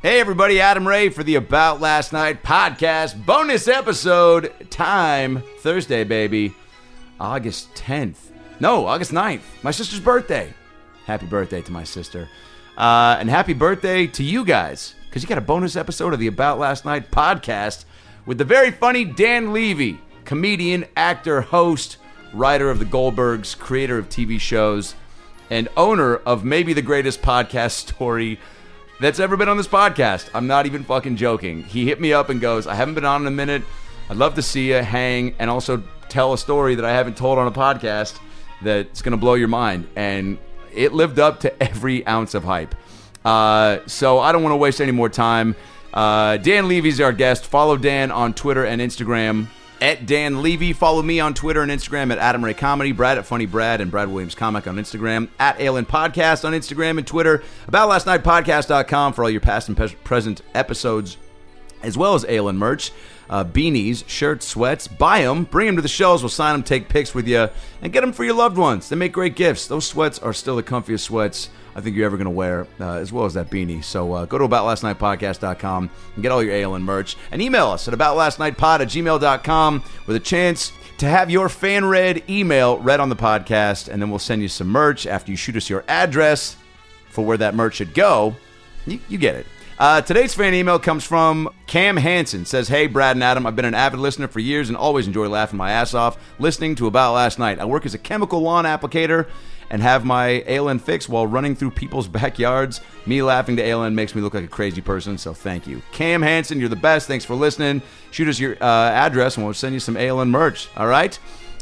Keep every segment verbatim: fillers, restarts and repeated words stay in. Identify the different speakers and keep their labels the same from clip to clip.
Speaker 1: Hey everybody, Adam Ray for the About Last Night podcast bonus episode. Time, Thursday, baby. August tenth. No, August ninth. My sister's birthday. Happy birthday to my sister. Uh, and happy birthday to you guys, because you got a bonus episode of the About Last Night podcast with the very funny Dan Levy, comedian, actor, host, writer of The Goldbergs, creator of T V shows, and owner of maybe the greatest podcast story that's ever been on this podcast. I'm not even fucking joking. He hit me up and goes, I haven't been on in a minute. I'd love to see you hang and also tell a story that I haven't told on a podcast that's going to blow your mind. And it lived up to every ounce of hype. Uh, so I don't want to waste any more time. Uh, Dan Levy's our guest. Follow Dan on Twitter and Instagram at Dan Levy. Follow me on Twitter and Instagram at Adam Ray Comedy, Brad at Funny Brad, and Brad Williams Comic on Instagram, at Aylin Podcast on Instagram and Twitter, about last night podcast dot com for all your past and pe- present episodes, as well as Aylin merch, uh, beanies, shirts, sweats. Buy them, bring them to the shows. We'll sign them, take pics with you, and get them for your loved ones. They make great gifts. Those sweats are still the comfiest sweats I think you're ever going to wear, uh, as well as that beanie. So uh, go to about last night podcast dot com and get all your Aylin merch. And email us at about last night pod at gmail dot com with a chance to have your fan-read email read on the podcast. And then we'll send you some merch after you shoot us your address for where that merch should go. You, you get it. Uh, today's fan email comes from Cam Hansen. Says, hey, Brad and Adam, I've been an avid listener for years and always enjoy laughing my ass off listening to About Last Night. I work as a chemical lawn applicator and have my Aylin fix while running through people's backyards. Me laughing to Aylin makes me look like a crazy person, so thank you. Cam Hansen, you're the best. Thanks for listening. Shoot us your uh, address and we'll send you some Aylin merch, all right?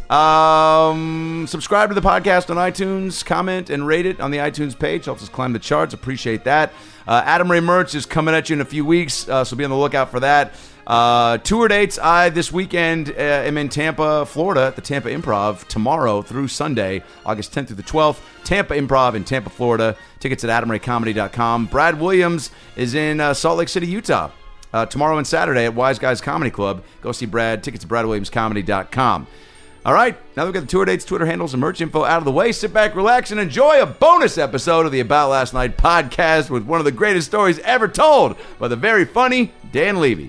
Speaker 1: Um, subscribe to the podcast on iTunes, comment and rate it on the iTunes page. Helps us climb the charts. Appreciate that. Uh, Adam Ray merch is coming at you in a few weeks, uh, so be on the lookout for that. Uh, tour dates, I this weekend uh, am in Tampa, Florida at the Tampa Improv tomorrow through Sunday, August tenth through the twelfth. Tampa Improv in Tampa, Florida. Tickets at adam ray comedy dot com. Brad Williams is in uh, Salt Lake City, Utah uh, tomorrow and Saturday at Wise Guys Comedy Club. Go see Brad. Tickets at brad williams comedy dot com. All right, now we've got the tour dates, Twitter handles, and merch info out of the way. Sit back, relax, and enjoy a bonus episode of the About Last Night podcast with one of the greatest stories ever told by the very funny Dan Levy.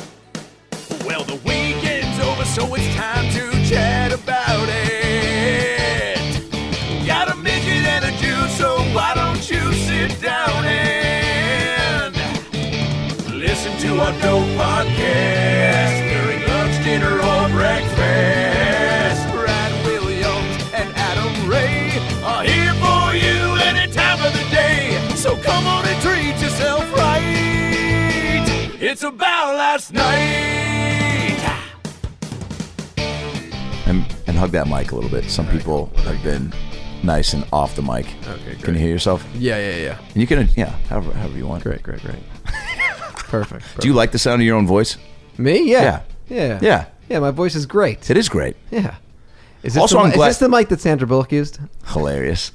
Speaker 2: Well, the weekend's over, so it's time to chat about it. Got a midget and a Jew, so why don't you sit down and listen to our dope podcast during lunch, dinner, or breakfast. Brad Williams and Adam Ray are here for you any time of the day, so come on and treat yourself right. It's About Last Night.
Speaker 1: And, and hug that mic a little bit. Some people have been nice and off the mic.
Speaker 3: Okay, great.
Speaker 1: Can you hear yourself?
Speaker 3: Yeah, yeah, yeah.
Speaker 1: And you can, yeah, however, however you want.
Speaker 3: Great, great, great. Perfect, perfect.
Speaker 1: Do you like the sound of your own voice?
Speaker 3: Me? Yeah.
Speaker 1: Yeah.
Speaker 3: Yeah.
Speaker 1: Yeah.
Speaker 3: Yeah, my voice is great.
Speaker 1: It is great.
Speaker 3: Yeah. Is this,
Speaker 1: Also,
Speaker 3: the,
Speaker 1: I'm
Speaker 3: is
Speaker 1: glad-
Speaker 3: this the mic that Sandra Bullock used?
Speaker 1: Hilarious.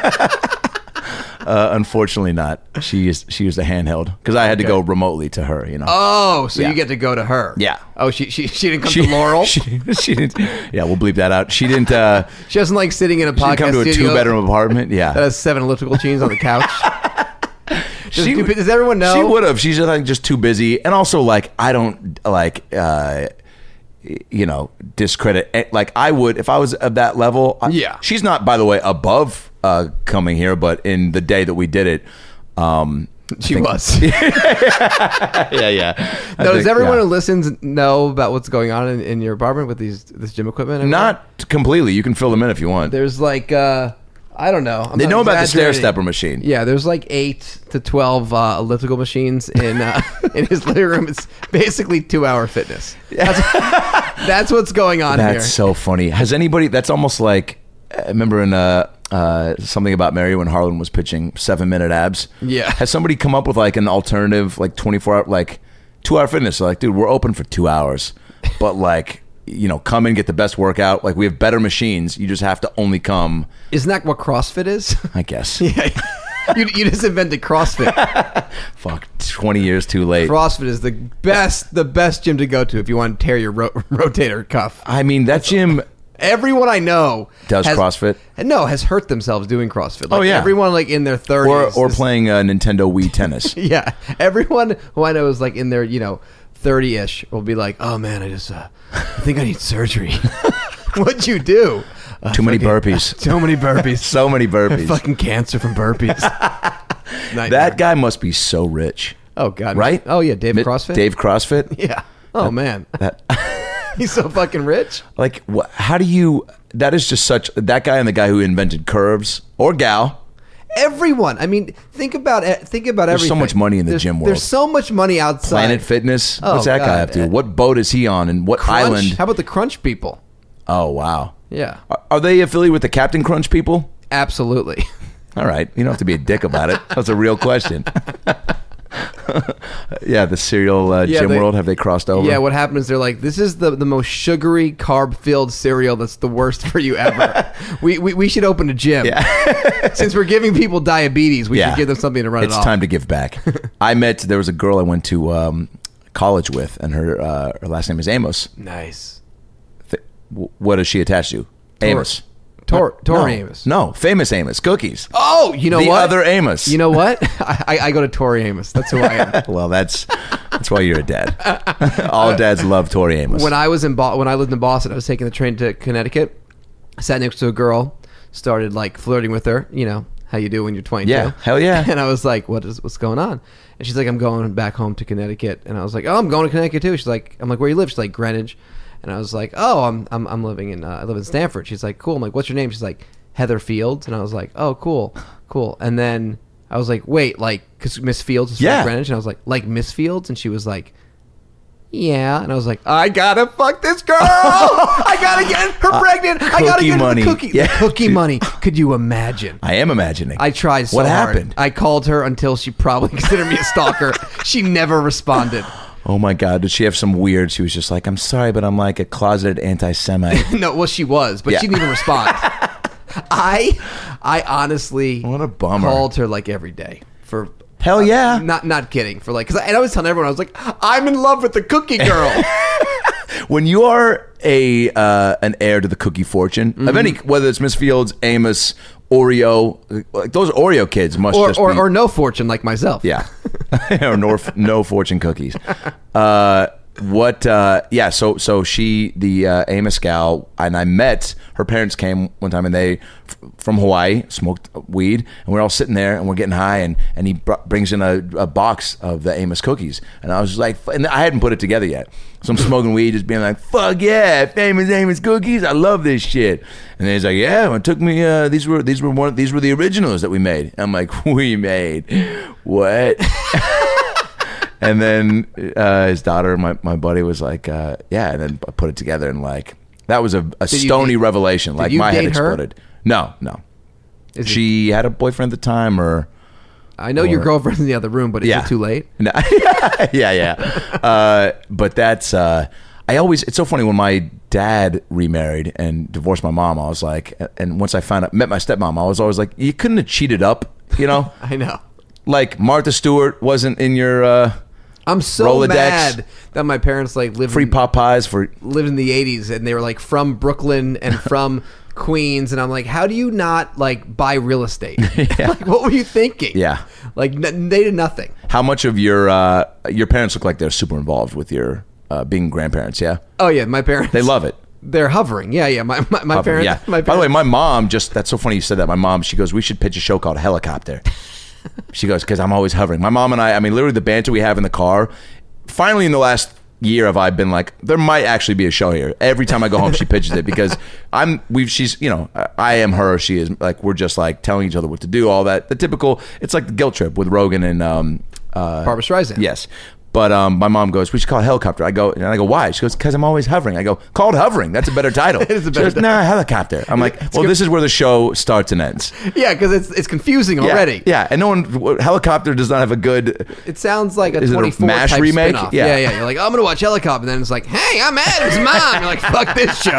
Speaker 1: uh, unfortunately not. She used, she used a handheld because I had to
Speaker 3: Okay.
Speaker 1: go remotely to her, you know.
Speaker 3: Oh, so
Speaker 1: Yeah.
Speaker 3: you get to go to her.
Speaker 1: Yeah.
Speaker 3: Oh, she she, she didn't come to Laurel? She,
Speaker 1: She, she didn't. Yeah, we'll bleep that out. She didn't. Uh,
Speaker 3: doesn't like sitting in a
Speaker 1: she didn't
Speaker 3: podcast
Speaker 1: come to a
Speaker 3: studio
Speaker 1: two-bedroom apartment.
Speaker 3: that
Speaker 1: Yeah.
Speaker 3: has seven elliptical chains on the couch. Does,
Speaker 1: She-
Speaker 3: do- does everyone know?
Speaker 1: She would have. She's just, like, just too busy, and also like I don't like. Uh, you know, discredit. Like I would if I was of that level. I,
Speaker 3: Yeah.
Speaker 1: She's not, by the way, above uh, coming here, but in the day that we did it, um, I
Speaker 3: She
Speaker 1: think-
Speaker 3: was.
Speaker 1: yeah, yeah. I
Speaker 3: Now, does
Speaker 1: think-
Speaker 3: everyone
Speaker 1: yeah.
Speaker 3: who listens know about what's going on in, in your apartment with these this gym equipment? and
Speaker 1: Not completely. You can fill them in if you want.
Speaker 3: There's like uh I don't know. I'm
Speaker 1: They
Speaker 3: not
Speaker 1: know about the stair
Speaker 3: exaggerating.
Speaker 1: stepper machine.
Speaker 3: Yeah, there's like eight to twelve uh, elliptical machines in uh, in his living room. It's basically two hour fitness. That's, that's what's going on
Speaker 1: That's
Speaker 3: here.
Speaker 1: so funny. Has anybody? That's almost like I remember in uh, uh, something about Mary when Harlan was pitching seven minute abs.
Speaker 3: Yeah.
Speaker 1: Has somebody come up with like an alternative, like twenty four hour, like two hour fitness? So like, dude, we're open for two hours, but like. You know, come and get the best workout. Like we have better machines. You just have to only come.
Speaker 3: Isn't that what CrossFit is?
Speaker 1: I guess.
Speaker 3: Yeah. You, you just invented CrossFit.
Speaker 1: Fuck, twenty years too late.
Speaker 3: CrossFit is the best, the best gym to go to if you want to tear your ro- rotator cuff.
Speaker 1: I mean, that gym.
Speaker 3: Everyone I know
Speaker 1: Does
Speaker 3: has,
Speaker 1: CrossFit?
Speaker 3: No, has hurt themselves doing CrossFit. Like,
Speaker 1: Oh, yeah.
Speaker 3: everyone like in their
Speaker 1: Or
Speaker 3: thirties
Speaker 1: or
Speaker 3: is-
Speaker 1: playing uh, Nintendo Wii tennis.
Speaker 3: Yeah, everyone who I know is like in their you know thirty-ish will be like, oh man, I just uh, I think I need surgery. What'd you do? Uh,
Speaker 1: Too many
Speaker 3: fucking-
Speaker 1: burpees.
Speaker 3: Too many burpees.
Speaker 1: So many burpees.
Speaker 3: Fucking cancer from burpees. Nightmare.
Speaker 1: That guy must be so rich.
Speaker 3: Oh god.
Speaker 1: Right?
Speaker 3: Oh yeah, Dave
Speaker 1: Mi-
Speaker 3: CrossFit.
Speaker 1: Dave CrossFit?
Speaker 3: Yeah. Oh man,
Speaker 1: That
Speaker 3: he's so fucking rich.
Speaker 1: like wh- how do you that is just such that guy and the guy who invented curves or gal.
Speaker 3: Everyone. I mean, think about it. Think about
Speaker 1: There's so
Speaker 3: everything.
Speaker 1: much money in the
Speaker 3: There's-
Speaker 1: gym world.
Speaker 3: There's so much money outside.
Speaker 1: Planet Fitness.
Speaker 3: Oh,
Speaker 1: What's that guy
Speaker 3: God.
Speaker 1: up to? What boat is he on and what
Speaker 3: Crunch.
Speaker 1: island?
Speaker 3: How about the Crunch people?
Speaker 1: Oh wow.
Speaker 3: Yeah,
Speaker 1: Are, are they affiliated with the Captain Crunch people?
Speaker 3: absolutely.
Speaker 1: All right. You don't have to be a dick about it. That's a real question. Yeah, the cereal uh,
Speaker 3: Yeah,
Speaker 1: gym
Speaker 3: they-
Speaker 1: world, have they crossed over?
Speaker 3: Yeah, what happened is they're like, this is the, the most sugary, carb-filled cereal that's the worst for you ever. we, we we should open a gym. Since we're giving people diabetes, we
Speaker 1: Yeah.
Speaker 3: should give them something to run
Speaker 1: It's
Speaker 3: it off.
Speaker 1: time to give back. I met, there was a girl I went to um, college with, and her uh, her last name is Amos.
Speaker 3: Nice.
Speaker 1: Th- w- what is she attached to? Amos.
Speaker 3: Tor,
Speaker 1: No,
Speaker 3: Tori Amos.
Speaker 1: No, famous Amos. Cookies.
Speaker 3: Oh, you know
Speaker 1: the
Speaker 3: what?
Speaker 1: other Amos.
Speaker 3: You know what? I, I go to Tori Amos. That's who I am.
Speaker 1: Well, that's that's why you're a dad. All dads love Tori Amos.
Speaker 3: When I was in Bo- when I lived in Boston, I was taking the train to Connecticut. I sat next to a girl, started like flirting with her. You know how you do when you're twenty-two.
Speaker 1: Yeah, hell yeah.
Speaker 3: And I was like, "What is what's going on?" And she's like, "I'm going back home to Connecticut." And I was like, "Oh, I'm going to Connecticut too." She's like, "I'm like, where you live?" She's like, "Greenwich." And I was like, "Oh, I'm I'm I'm living in uh, I live in Stamford." She's like, "Cool." I'm like, "What's your name?" She's like, "Heather Fields." And I was like, "Oh, cool, cool." And then I was like, "Wait, like, because Miss Fields is from
Speaker 1: Yeah.
Speaker 3: Greenwich?" And I was like, "Like Miss Fields?" And she was like, "Yeah." And I was like, I gotta fuck this girl. I gotta get her pregnant. I gotta
Speaker 1: cookie
Speaker 3: get her
Speaker 1: money.
Speaker 3: the cookie.
Speaker 1: Yeah.
Speaker 3: The cookie money. Could you imagine?
Speaker 1: I am imagining.
Speaker 3: I tried so
Speaker 1: What
Speaker 3: hard.
Speaker 1: happened?
Speaker 3: I called her until she probably considered me a stalker. She never responded.
Speaker 1: Oh my God, did she have some weird? She was just like, I'm sorry, but I'm like a closeted anti-Semite.
Speaker 3: No, well, she was, but
Speaker 1: Yeah.
Speaker 3: she didn't even respond. I, I honestly
Speaker 1: What a bummer.
Speaker 3: called her like every day for.
Speaker 1: Hell yeah.
Speaker 3: Not not kidding for like because I, and I was telling everyone I was like I'm in love with the cookie girl.
Speaker 1: When you are a uh, an heir to the cookie fortune
Speaker 3: Mm-hmm.
Speaker 1: of any, whether it's Miss Fields, Amos, Oreo, like those Oreo kids must
Speaker 3: or
Speaker 1: just
Speaker 3: or,
Speaker 1: be,
Speaker 3: or no fortune like myself.
Speaker 1: yeah, or no, no fortune cookies. Uh, what? Uh, yeah. So so she the uh, Amos gal and I met her parents came one time and they f- from Hawaii smoked weed and we're all sitting there and we're getting high and and he br- brings in a, a box of the Amos cookies and I was just like and I hadn't put it together yet. So I'm smoking weed, just being like, "Fuck yeah, famous Amos cookies! I love this shit." And then he's like, "Yeah, it took me. Uh, these were these were one. These were the originals that we made." And I'm like, "We made what?" And then uh, his daughter, my, my buddy, was like, uh, "Yeah." And then I put it together and like that was a, a
Speaker 3: Did you
Speaker 1: stony
Speaker 3: date-
Speaker 1: revelation.
Speaker 3: did
Speaker 1: Like
Speaker 3: you
Speaker 1: my head
Speaker 3: date her?
Speaker 1: exploded. No, no.
Speaker 3: Is it-
Speaker 1: She had a boyfriend at the time, or
Speaker 3: I know your
Speaker 1: or-
Speaker 3: girlfriend's in the other room, but is
Speaker 1: Yeah.
Speaker 3: it too late?
Speaker 1: no. yeah, yeah. Uh, but that's uh, I always. It's so funny when my dad remarried and divorced my mom. I was like, and once I found out, met my stepmom, I was always like, you couldn't have cheated up, you know?
Speaker 3: I know.
Speaker 1: Like Martha Stewart wasn't in your uh,
Speaker 3: I'm so
Speaker 1: Rolodex.
Speaker 3: mad that my parents like lived
Speaker 1: free
Speaker 3: in,
Speaker 1: Popeyes for.
Speaker 3: lived in the eighties and they were like from Brooklyn and from Queens and I'm like, how do you not like buy real estate? Like, what were you thinking?
Speaker 1: Yeah.
Speaker 3: Like n- they did nothing.
Speaker 1: How much of your uh, your parents look like they're super involved with your uh, being grandparents? Yeah,
Speaker 3: Oh yeah, my parents.
Speaker 1: they love it.
Speaker 3: They're hovering. Yeah, yeah. My my, my
Speaker 1: Hovering,
Speaker 3: parents.
Speaker 1: yeah.
Speaker 3: My
Speaker 1: By the way,
Speaker 3: parents-
Speaker 1: my mom just, that's so funny you said that. My mom, she goes, we should pitch a show called Helicopter. She goes, because I'm always hovering. My mom and I, I mean, literally the banter we have in the car, finally in the last year have I been like, there might actually be a show here. Every time I go home, she pitches it because I'm, we've, she's, you know, I am her, she is, like, we're just like telling each other what to do, all that. The typical, it's like the guilt trip with Rogan and, um, uh,
Speaker 3: Barbra Streisand.
Speaker 1: Yes. But um, my mom goes, we should call it Helicopter. I go, and I go, why? She goes, because I'm always hovering. I go, called Hovering. That's a better title.
Speaker 3: It is a
Speaker 1: She
Speaker 3: better
Speaker 1: goes, nah, Helicopter. I'm like, well,
Speaker 3: good.
Speaker 1: this is where the show starts and ends.
Speaker 3: Yeah, because it's it's confusing
Speaker 1: Yeah,
Speaker 3: already.
Speaker 1: Yeah, and no one, Helicopter does not have a good,
Speaker 3: It sounds like a
Speaker 1: Is it a
Speaker 3: twenty-four
Speaker 1: MASH
Speaker 3: type
Speaker 1: remake?
Speaker 3: spinoff.
Speaker 1: Yeah.
Speaker 3: yeah, yeah. You're like, oh, I'm gonna watch Helicopter, and then it's like, hey, I'm Adam's mom. You're like, fuck this show.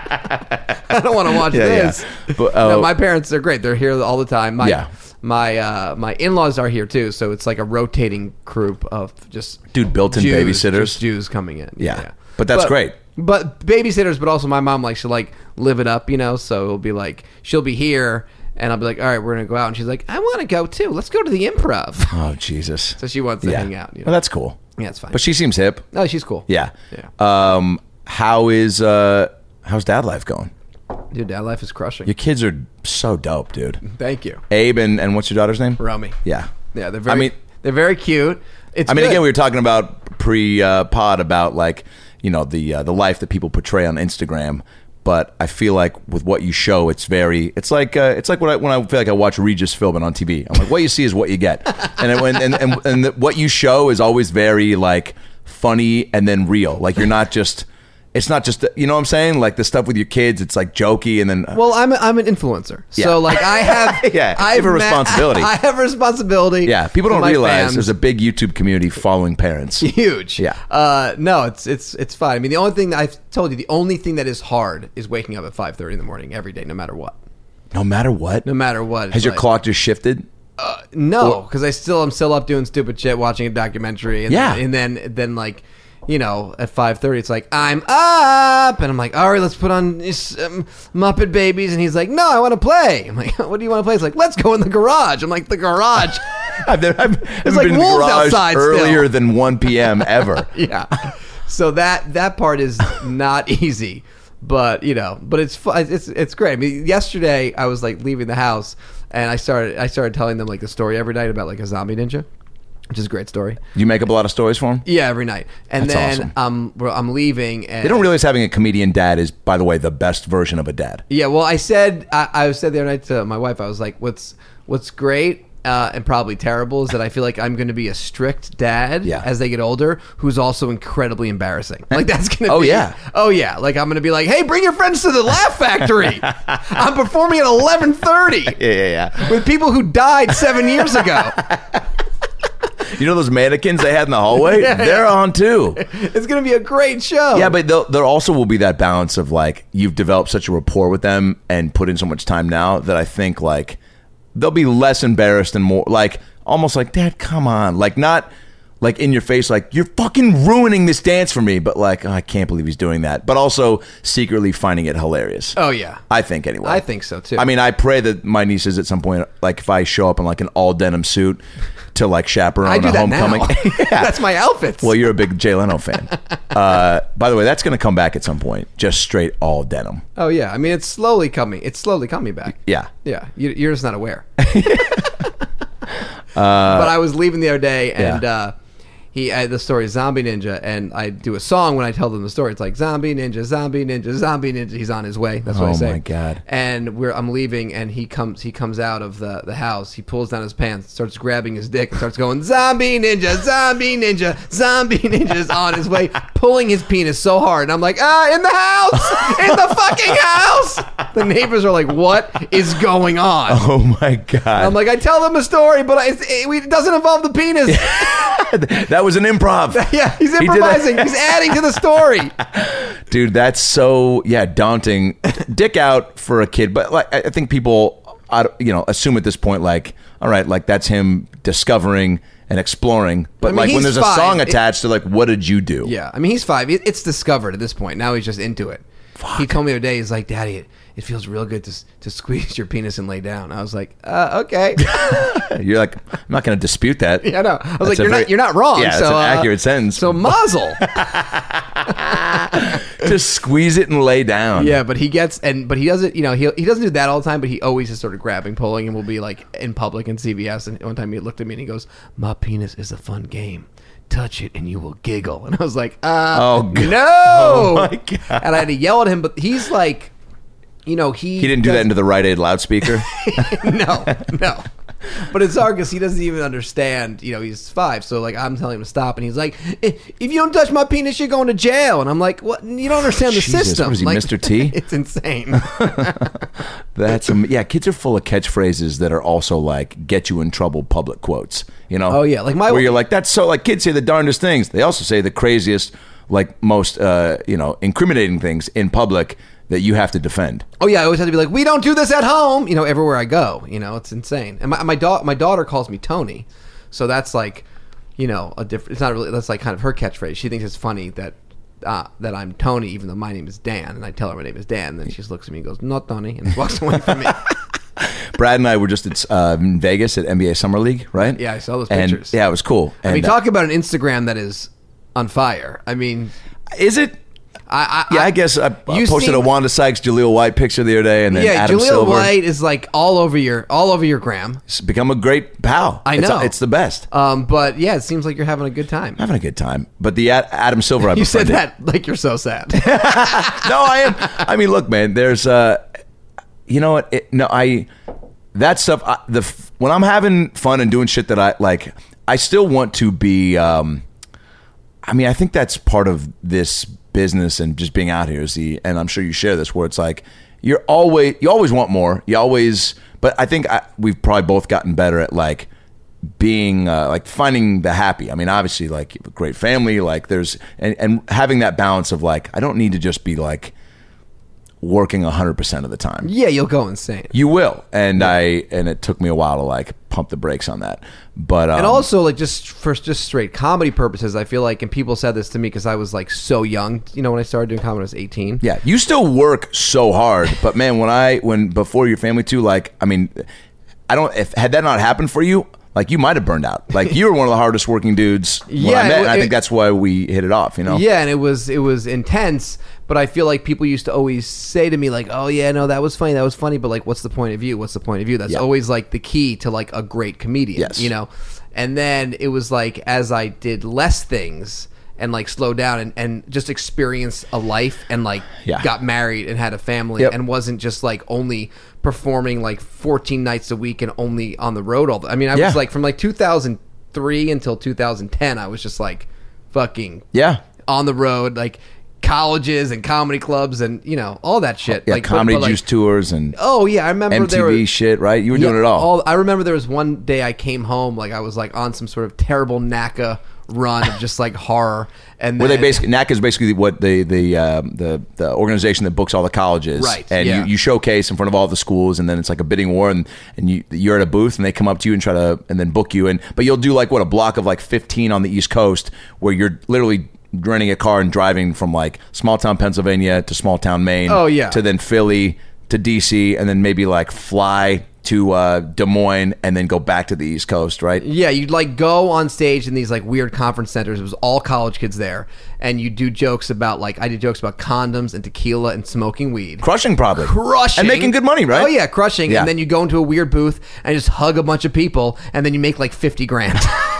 Speaker 3: I don't want to watch
Speaker 1: Yeah, yeah.
Speaker 3: this.
Speaker 1: But, uh,
Speaker 3: no, my parents, they're great. They're here all the time. My,
Speaker 1: Yeah.
Speaker 3: My uh, my in-laws are here too, so it's like a rotating group of just
Speaker 1: Dude, built-in
Speaker 3: Jews,
Speaker 1: babysitters.
Speaker 3: just Jews coming in.
Speaker 1: yeah. But that's great.
Speaker 3: But babysitters, but also my mom likes to like live it up, you know. So it'll be like she'll be here, and I'll be like, all right, we're gonna go out, and she's like, I want to go too. Let's go to the Improv.
Speaker 1: Oh Jesus!
Speaker 3: So she wants to
Speaker 1: yeah.
Speaker 3: hang out. You know?
Speaker 1: Well, that's cool.
Speaker 3: Yeah, it's fine.
Speaker 1: But she seems hip.
Speaker 3: No, she's cool.
Speaker 1: Yeah.
Speaker 3: Yeah.
Speaker 1: Um, how is uh, how's dad life going?
Speaker 3: Dude, dad life is crushing.
Speaker 1: Your kids are so dope, dude.
Speaker 3: Thank you,
Speaker 1: Abe and, and what's your daughter's name?
Speaker 3: Romy.
Speaker 1: Yeah.
Speaker 3: Yeah, they're very.
Speaker 1: I mean,
Speaker 3: they're very cute. It's.
Speaker 1: I mean,
Speaker 3: good.
Speaker 1: again, we were talking about pre uh, pod about like you know the uh, the life that people portray on Instagram. But I feel like with what you show, it's very. It's like uh, it's like when I when I feel like I watch Regis Philbin on T V. I'm like, what you see is what you get, and it, and and and the, what you show is always very like funny and then real. Like you're not just. It's not just, you know what I'm saying? Like the stuff with your kids, it's like jokey and then...
Speaker 3: Well, I'm a, I'm an influencer.
Speaker 1: Yeah.
Speaker 3: So like I have...
Speaker 1: yeah,
Speaker 3: I
Speaker 1: you have a responsibility.
Speaker 3: I have a responsibility.
Speaker 1: Yeah, people
Speaker 3: to
Speaker 1: don't
Speaker 3: my
Speaker 1: realize
Speaker 3: fans.
Speaker 1: there's a big YouTube community following parents.
Speaker 3: Huge.
Speaker 1: Yeah.
Speaker 3: Uh, no, it's it's it's fine. I mean, the only thing that I've told you, the only thing that is hard is waking up at five thirty in the morning every day, no matter what.
Speaker 1: No matter what?
Speaker 3: No matter what.
Speaker 1: Has
Speaker 3: It's
Speaker 1: your
Speaker 3: like-
Speaker 1: clock just shifted?
Speaker 3: Uh, no, because I still I'm still up doing stupid shit, watching a documentary, and
Speaker 1: Yeah.
Speaker 3: then, and then then like, you know, at five thirty, it's like I'm up, and I'm like, all right, let's put on this, um, Muppet Babies, and he's like, no, I want to play. I'm like, what do you want to play? He's like, let's go in the garage. I'm like, the garage.
Speaker 1: I've never, I've never
Speaker 3: like
Speaker 1: been in the
Speaker 3: wolves
Speaker 1: garage
Speaker 3: outside
Speaker 1: earlier
Speaker 3: still.
Speaker 1: than one p.m. ever.
Speaker 3: Yeah. So that that part is not easy, but you know, but it's fun. It's it's great. I mean, yesterday I was like leaving the house, and I started I started telling them like the story every night about like a zombie ninja, which is a great story.
Speaker 1: You make up a lot of stories for them?
Speaker 3: Yeah, every night. And
Speaker 1: That's
Speaker 3: then
Speaker 1: awesome.
Speaker 3: um, well, I'm leaving. And
Speaker 1: They don't realize having a comedian dad is, by the way, the best version of a dad.
Speaker 3: Yeah, well, I said I, I said the other night to my wife, I was like, "What's what's great uh, and probably terrible is that I feel like I'm going to be a strict dad
Speaker 1: Yeah.
Speaker 3: as they get older, who's also incredibly embarrassing. Like that's going to
Speaker 1: Oh,
Speaker 3: be,
Speaker 1: yeah.
Speaker 3: oh yeah, like I'm going to be like, hey, bring your friends to the Laugh Factory. I'm performing at eleven thirty
Speaker 1: Yeah, yeah, yeah.
Speaker 3: with people who died seven years ago.
Speaker 1: You know those mannequins they had in the hallway?
Speaker 3: Yeah,
Speaker 1: They're
Speaker 3: yeah.
Speaker 1: on too.
Speaker 3: It's going to be a great show.
Speaker 1: Yeah, but there there also will be that balance of like you've developed such a rapport with them and put in so much time now that I think like they'll be less embarrassed and more like almost like, Dad, come on, like not like in your face, like you're fucking ruining this dance for me, but like oh, I can't believe he's doing that, but also secretly finding it hilarious.
Speaker 3: Oh yeah.
Speaker 1: I think anyway.
Speaker 3: I think so too.
Speaker 1: I mean, I pray that my nieces at some point, like if I show up in like an all denim suit to like chaperone
Speaker 3: I do
Speaker 1: a
Speaker 3: that
Speaker 1: homecoming.
Speaker 3: now.
Speaker 1: Yeah.
Speaker 3: That's my outfits.
Speaker 1: Well, you're a big Jay Leno fan. Uh, by the way, that's going to come back at some point. Just straight all denim.
Speaker 3: Oh yeah. I mean, it's slowly coming. It's slowly coming back.
Speaker 1: Yeah.
Speaker 3: Yeah, you, you're just not aware. But I was leaving the other day, and
Speaker 1: Yeah.
Speaker 3: uh, he uh, the story is Zombie Ninja, and I do a song when I tell them the story. It's like Zombie Ninja, Zombie Ninja, Zombie Ninja. He's on his way. That's what
Speaker 1: Oh,
Speaker 3: I say.
Speaker 1: my God.
Speaker 3: And we're I'm leaving, and he comes he comes out of the, the house. He pulls down his pants, starts grabbing his dick, and starts going Zombie Ninja, Zombie Ninja, Zombie Ninja is on his way, pulling his penis so hard. And I'm like, ah, in the house, in the fucking house. The neighbors are like, what is going on?
Speaker 1: Oh my God.
Speaker 3: I'm like, I tell them a story, but I, it, it doesn't involve the penis.
Speaker 1: that was an improv.
Speaker 3: Yeah, he's
Speaker 1: He did
Speaker 3: improvising.
Speaker 1: that.
Speaker 3: He's adding to the story.
Speaker 1: Dude, that's so, yeah, daunting. Dick out for a kid. But like, I I think people, I don't- you know, assume at this point, like, all right, like that's him discovering and exploring. But
Speaker 3: I mean,
Speaker 1: like when
Speaker 3: he's
Speaker 1: there's a
Speaker 3: five.
Speaker 1: song
Speaker 3: It-
Speaker 1: attached to like, what did you do?
Speaker 3: Yeah, I mean, he's five. It, it's discovered at this point. Now he's just into it. He told me the other day, he's like, Daddy, it, it feels real good to s- to squeeze your penis and lay down. I was like, uh, okay.
Speaker 1: You're like, I'm not going to dispute that.
Speaker 3: Yeah, no. I was
Speaker 1: That's
Speaker 3: like,
Speaker 1: a
Speaker 3: you're
Speaker 1: very-
Speaker 3: not you're not wrong.
Speaker 1: Yeah,
Speaker 3: so,
Speaker 1: that's an
Speaker 3: uh,
Speaker 1: accurate sentence.
Speaker 3: So muzzle.
Speaker 1: Just squeeze it and lay down.
Speaker 3: Yeah, but he gets and but he doesn't. You know, he he doesn't do that all the time. But he always is sort of grabbing, pulling, and will be like in public in C V S. And one time he looked at me and he goes, "My penis is a fun game. Touch it and you will giggle." And I was like, uh,
Speaker 1: Oh, God.
Speaker 3: no!"
Speaker 1: Oh, my God.
Speaker 3: And I had to yell at him. But he's like, you know, he
Speaker 1: He didn't do that into the Rite Aid loudspeaker.
Speaker 3: no, no. But it's hard because he doesn't even understand. You know, he's five, so like I'm telling him to stop, and he's like, "If you don't touch my penis, you're going to jail." And I'm like, "What? You don't understand the
Speaker 1: Jesus,
Speaker 3: system."
Speaker 1: what is he,
Speaker 3: Like,
Speaker 1: Mister T?
Speaker 3: It's insane.
Speaker 1: That's am- yeah. Kids are full of catchphrases that are also like get you in trouble public quotes. You know?
Speaker 3: Oh, yeah, like my-
Speaker 1: where you're like that's so like kids say the darndest things. They also say the craziest, like most uh, you know incriminating things in public that you have to defend.
Speaker 3: Oh yeah, I always have to be like, we don't do this at home. You know, everywhere I go. You know, it's insane. And my my, da- my daughter calls me Tony, so that's like, you know, a different. It's not really. That's like kind of her catchphrase. She thinks it's funny that uh, that I'm Tony, even though my name is Dan, and I tell her my name is Dan. And then she just looks at me and goes, "Not Tony," and walks away from me.
Speaker 1: Brad and I were just at, uh, in Vegas at N B A Summer League, right?
Speaker 3: Yeah, I saw those
Speaker 1: And,
Speaker 3: pictures.
Speaker 1: yeah, it was cool.
Speaker 3: I mean,
Speaker 1: And, uh,
Speaker 3: talk about an Instagram that is on fire. I mean,
Speaker 1: is it?
Speaker 3: I, I
Speaker 1: Yeah, I guess I, I
Speaker 3: you
Speaker 1: posted
Speaker 3: seem-
Speaker 1: a Wanda Sykes, Jaleel White picture the other day, and then
Speaker 3: yeah,
Speaker 1: Adam
Speaker 3: Jaleel
Speaker 1: Silver.
Speaker 3: White is like all over your all over your gram.
Speaker 1: It's become a great pal.
Speaker 3: I
Speaker 1: It's,
Speaker 3: know.
Speaker 1: it's the best.
Speaker 3: Um, but yeah, it seems like you're having a good time.
Speaker 1: I'm having a good time. But the Ad- Adam Silver, I
Speaker 3: You said
Speaker 1: befriended-
Speaker 3: that like you're so sad.
Speaker 1: No, I am. I mean, look, man. There's, uh, you know what? It, no, I. That stuff. I, the f- when I'm having fun and doing shit that I like, I still want to be. Um, I mean, I think that's part of this business and just being out here is the. And I'm sure you share this, where it's like you're always you always want more. You always. But I think I, we've probably both gotten better at like being uh, like finding the happy. I mean, obviously, like you have a great family. Like there's and, and having that balance of like I don't need to just be like working one hundred percent of the time.
Speaker 3: Yeah, you'll go insane.
Speaker 1: You will. And I and it took me a while to like pump the brakes on that. But um,
Speaker 3: And also, like, just for just straight comedy purposes, I feel like, and people said this to me because I was like so young. You know, when I started doing comedy, I was eighteen.
Speaker 1: yeah, you still work so hard. But man, when I when before your family too, like I mean, I don't. If had that not happened for you, like you might have burned out. Like you were one of the hardest working dudes when
Speaker 3: Yeah,
Speaker 1: I met.
Speaker 3: it-
Speaker 1: And I think
Speaker 3: it-
Speaker 1: that's why we hit it off. You know.
Speaker 3: Yeah, and it was it was intense, but I feel like people used to always say to me like, "Oh yeah, no, that was funny, that was funny," but like, what's the point of view? What's the point of view? That's
Speaker 1: Yeah.
Speaker 3: always like the key to like a great comedian.
Speaker 1: Yes.
Speaker 3: You know. And then it was like as I did less things and like slowed down and, and just experienced a life and like
Speaker 1: Yeah.
Speaker 3: got married and had a family
Speaker 1: Yep.
Speaker 3: and wasn't just like only performing like fourteen nights a week and only on the road all the I mean I
Speaker 1: Yeah.
Speaker 3: was like from like two thousand three until two thousand ten I was just like fucking
Speaker 1: Yeah.
Speaker 3: on the road, like colleges and comedy clubs and you know all that shit.
Speaker 1: Yeah.
Speaker 3: like but-
Speaker 1: comedy
Speaker 3: but, like,
Speaker 1: juice tours and
Speaker 3: Oh yeah, I remember
Speaker 1: M T
Speaker 3: there
Speaker 1: V
Speaker 3: was,
Speaker 1: shit. Right. You were doing
Speaker 3: yeah,
Speaker 1: it all.
Speaker 3: I remember there was one day I came home, like I was like on some sort of terrible N A C A run of just like horror. And
Speaker 1: Where
Speaker 3: then,
Speaker 1: they basically N A C A is basically what the the um, the the organization that books all the colleges,
Speaker 3: Right,
Speaker 1: And
Speaker 3: yeah.
Speaker 1: you, you showcase in front of all the schools, and then it's like a bidding war, and, and you you're at a booth, and they come up to you and try to and then book you, and but you'll do like what a block of like fifteen on the East Coast, where you're literally renting a car and driving from like small town Pennsylvania to small town Maine,
Speaker 3: Oh, yeah.
Speaker 1: to then Philly to D C, and then maybe like fly to uh, Des Moines and then go back to the East Coast, right?
Speaker 3: Yeah, you'd like go on stage in these like weird conference centers. It was all college kids there, and you do jokes about like I did jokes about condoms and tequila and smoking weed.
Speaker 1: Crushing probably,
Speaker 3: Crushing
Speaker 1: and making good money, right?
Speaker 3: Oh yeah, crushing.
Speaker 1: Yeah.
Speaker 3: And then you go into a weird booth and just hug a bunch of people, and then you make like fifty grand.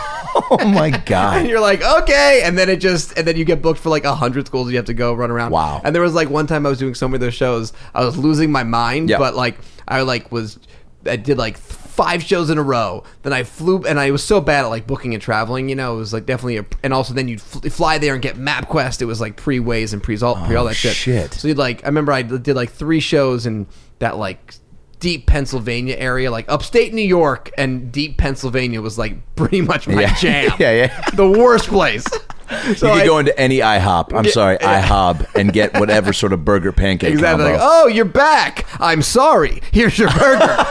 Speaker 1: Oh my
Speaker 3: And
Speaker 1: god.
Speaker 3: you're like, okay, and then it just, and then you get booked for like a hundred schools. You have to go run around.
Speaker 1: Wow.
Speaker 3: And there was like one time I was doing so many of those shows, I was losing my mind.
Speaker 1: Yeah.
Speaker 3: But like, I like was, I did like five shows in a row. Then I flew, and I was so bad at like booking and traveling. You know, it was like definitely, a, and also then you'd fl- fly there and get MapQuest. It was like pre Waze and pre all pre all that shit.
Speaker 1: shit.
Speaker 3: So you'd like, I remember I did like three shows in that like deep Pennsylvania area, like upstate New York and deep Pennsylvania was like pretty much my
Speaker 1: Yeah.
Speaker 3: jam.
Speaker 1: Yeah, yeah.
Speaker 3: The worst place. So
Speaker 1: You could
Speaker 3: I-
Speaker 1: go into any IHOP. I'm
Speaker 3: Yeah,
Speaker 1: sorry,
Speaker 3: yeah.
Speaker 1: IHOP, and get whatever sort of burger pancake
Speaker 3: Exactly.
Speaker 1: combo.
Speaker 3: Like, oh, you're back. I'm sorry. Here's your burger.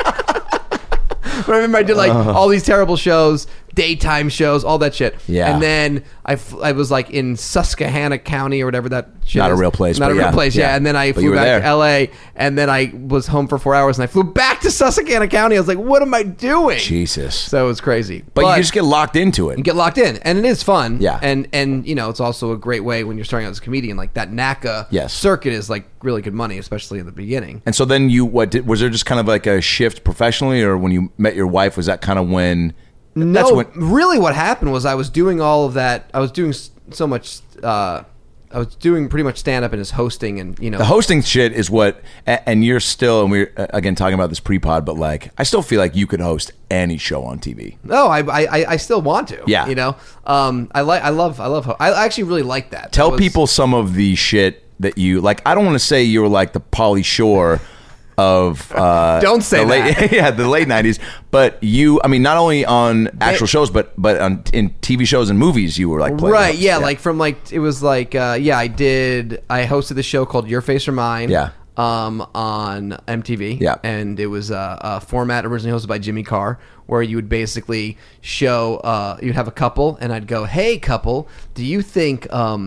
Speaker 3: But I remember I did like all these terrible shows, daytime shows, all that shit.
Speaker 1: Yeah.
Speaker 3: And then I, f- I was like in Susquehanna County or whatever that shit
Speaker 1: Not a
Speaker 3: is.
Speaker 1: real place,
Speaker 3: Not
Speaker 1: but
Speaker 3: a real
Speaker 1: yeah,
Speaker 3: place, yeah.
Speaker 1: yeah.
Speaker 3: And then I
Speaker 1: But you
Speaker 3: flew
Speaker 1: were
Speaker 3: back
Speaker 1: there.
Speaker 3: to L A, and then I was home for four hours, and I flew back to Susquehanna County. I was like, what am I doing?
Speaker 1: Jesus.
Speaker 3: So it was crazy.
Speaker 1: But, you just get locked into it.
Speaker 3: You get locked in, and it is fun.
Speaker 1: Yeah.
Speaker 3: and and you know it's also a great way when you're starting out as a comedian. Like that N A C A
Speaker 1: Yes.
Speaker 3: circuit is like really good money, especially in the beginning.
Speaker 1: And so then you, what did, was there just kind of like a shift professionally, or when you met your wife, was that kind of when?
Speaker 3: No,
Speaker 1: That's when.
Speaker 3: really, what happened was I was doing all of that. I was doing s- so much. Uh, I was doing pretty much stand up and just hosting, and you know,
Speaker 1: The hosting shit is what, a- and you're still, and we're uh, again talking about this pre-pod, but like, I still feel like you could host any show on T V.
Speaker 3: no, I, I I still want to.
Speaker 1: Yeah.
Speaker 3: you know, um, I like, I love, I love. ho- I actually really like that.
Speaker 1: Tell
Speaker 3: That was-
Speaker 1: people some of the shit that you like. I don't want to say you were like the Pauly Shore of uh
Speaker 3: Don't say
Speaker 1: the late,
Speaker 3: that.
Speaker 1: yeah, the late nineties. But you, I mean, not only on actual shows, but but on in T V shows and movies, you were like playing
Speaker 3: Right,
Speaker 1: host.
Speaker 3: yeah, like from like it was like uh, yeah, I did. I hosted the show called Your Face or Mine.
Speaker 1: Yeah.
Speaker 3: Um, on M T V.
Speaker 1: Yeah.
Speaker 3: and it was a, a format originally hosted by Jimmy Carr, where you would basically show uh, you'd have a couple, and I'd go, "Hey, couple, do you think um,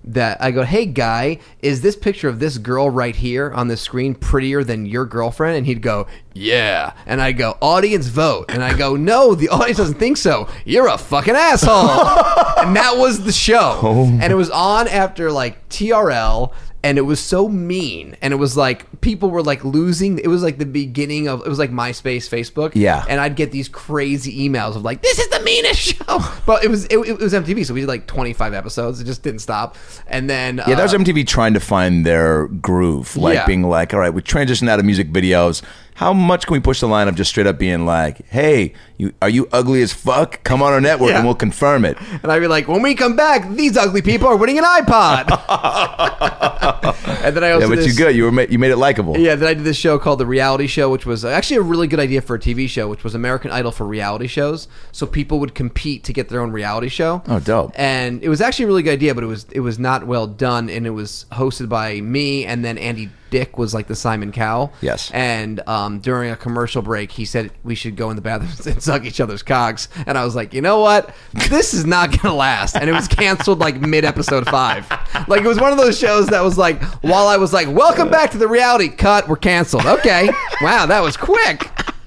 Speaker 3: that I go, hey guy, is this picture of this girl right here on this screen prettier than your girlfriend? And he'd go, yeah. And I go, audience vote. And I go, no, the audience doesn't think so. You're a fucking asshole. And that was the show.
Speaker 4: Oh.
Speaker 3: And it was on after like T R L. And it was so mean. And it was like, people were like losing. It was like the beginning of, it was like MySpace, Facebook.
Speaker 4: Yeah.
Speaker 3: And I'd get these crazy emails of like, this is the meanest show. But it was it, it was M T V. So we did like twenty-five episodes. It just didn't stop. And then.
Speaker 4: Yeah, that was
Speaker 3: uh,
Speaker 4: M T V trying to find their groove. Like
Speaker 3: Yeah.
Speaker 4: being like, all right, we transitioned out of music videos. How much can we push the line of just straight up being like, hey, you are you ugly as fuck? Come on our network
Speaker 3: Yeah.
Speaker 4: and we'll confirm it.
Speaker 3: And I'd be like, when we come back, these ugly people are winning an iPod. And then I also
Speaker 4: Yeah, but
Speaker 3: did
Speaker 4: you
Speaker 3: this-
Speaker 4: good. You were ma- you made it likable.
Speaker 3: Yeah, then I did this show called The Reality Show, which was actually a really good idea for a T V show, which was American Idol for reality shows. So people would compete to get their own reality show.
Speaker 4: Oh, dope.
Speaker 3: And it was actually a really good idea, but it was it was not well done, and it was hosted by me, and then Andy Dick was like the Simon Cowell.
Speaker 4: Yes.
Speaker 3: And um, during a commercial break, he said we should go in the bathrooms and suck each other's cocks. And I was like, you know what? This is not going to last. And it was canceled like mid-episode five. Like, it was one of those shows that was like, while I was like, welcome back to the reality cut, we're canceled. Okay. Wow, that was quick.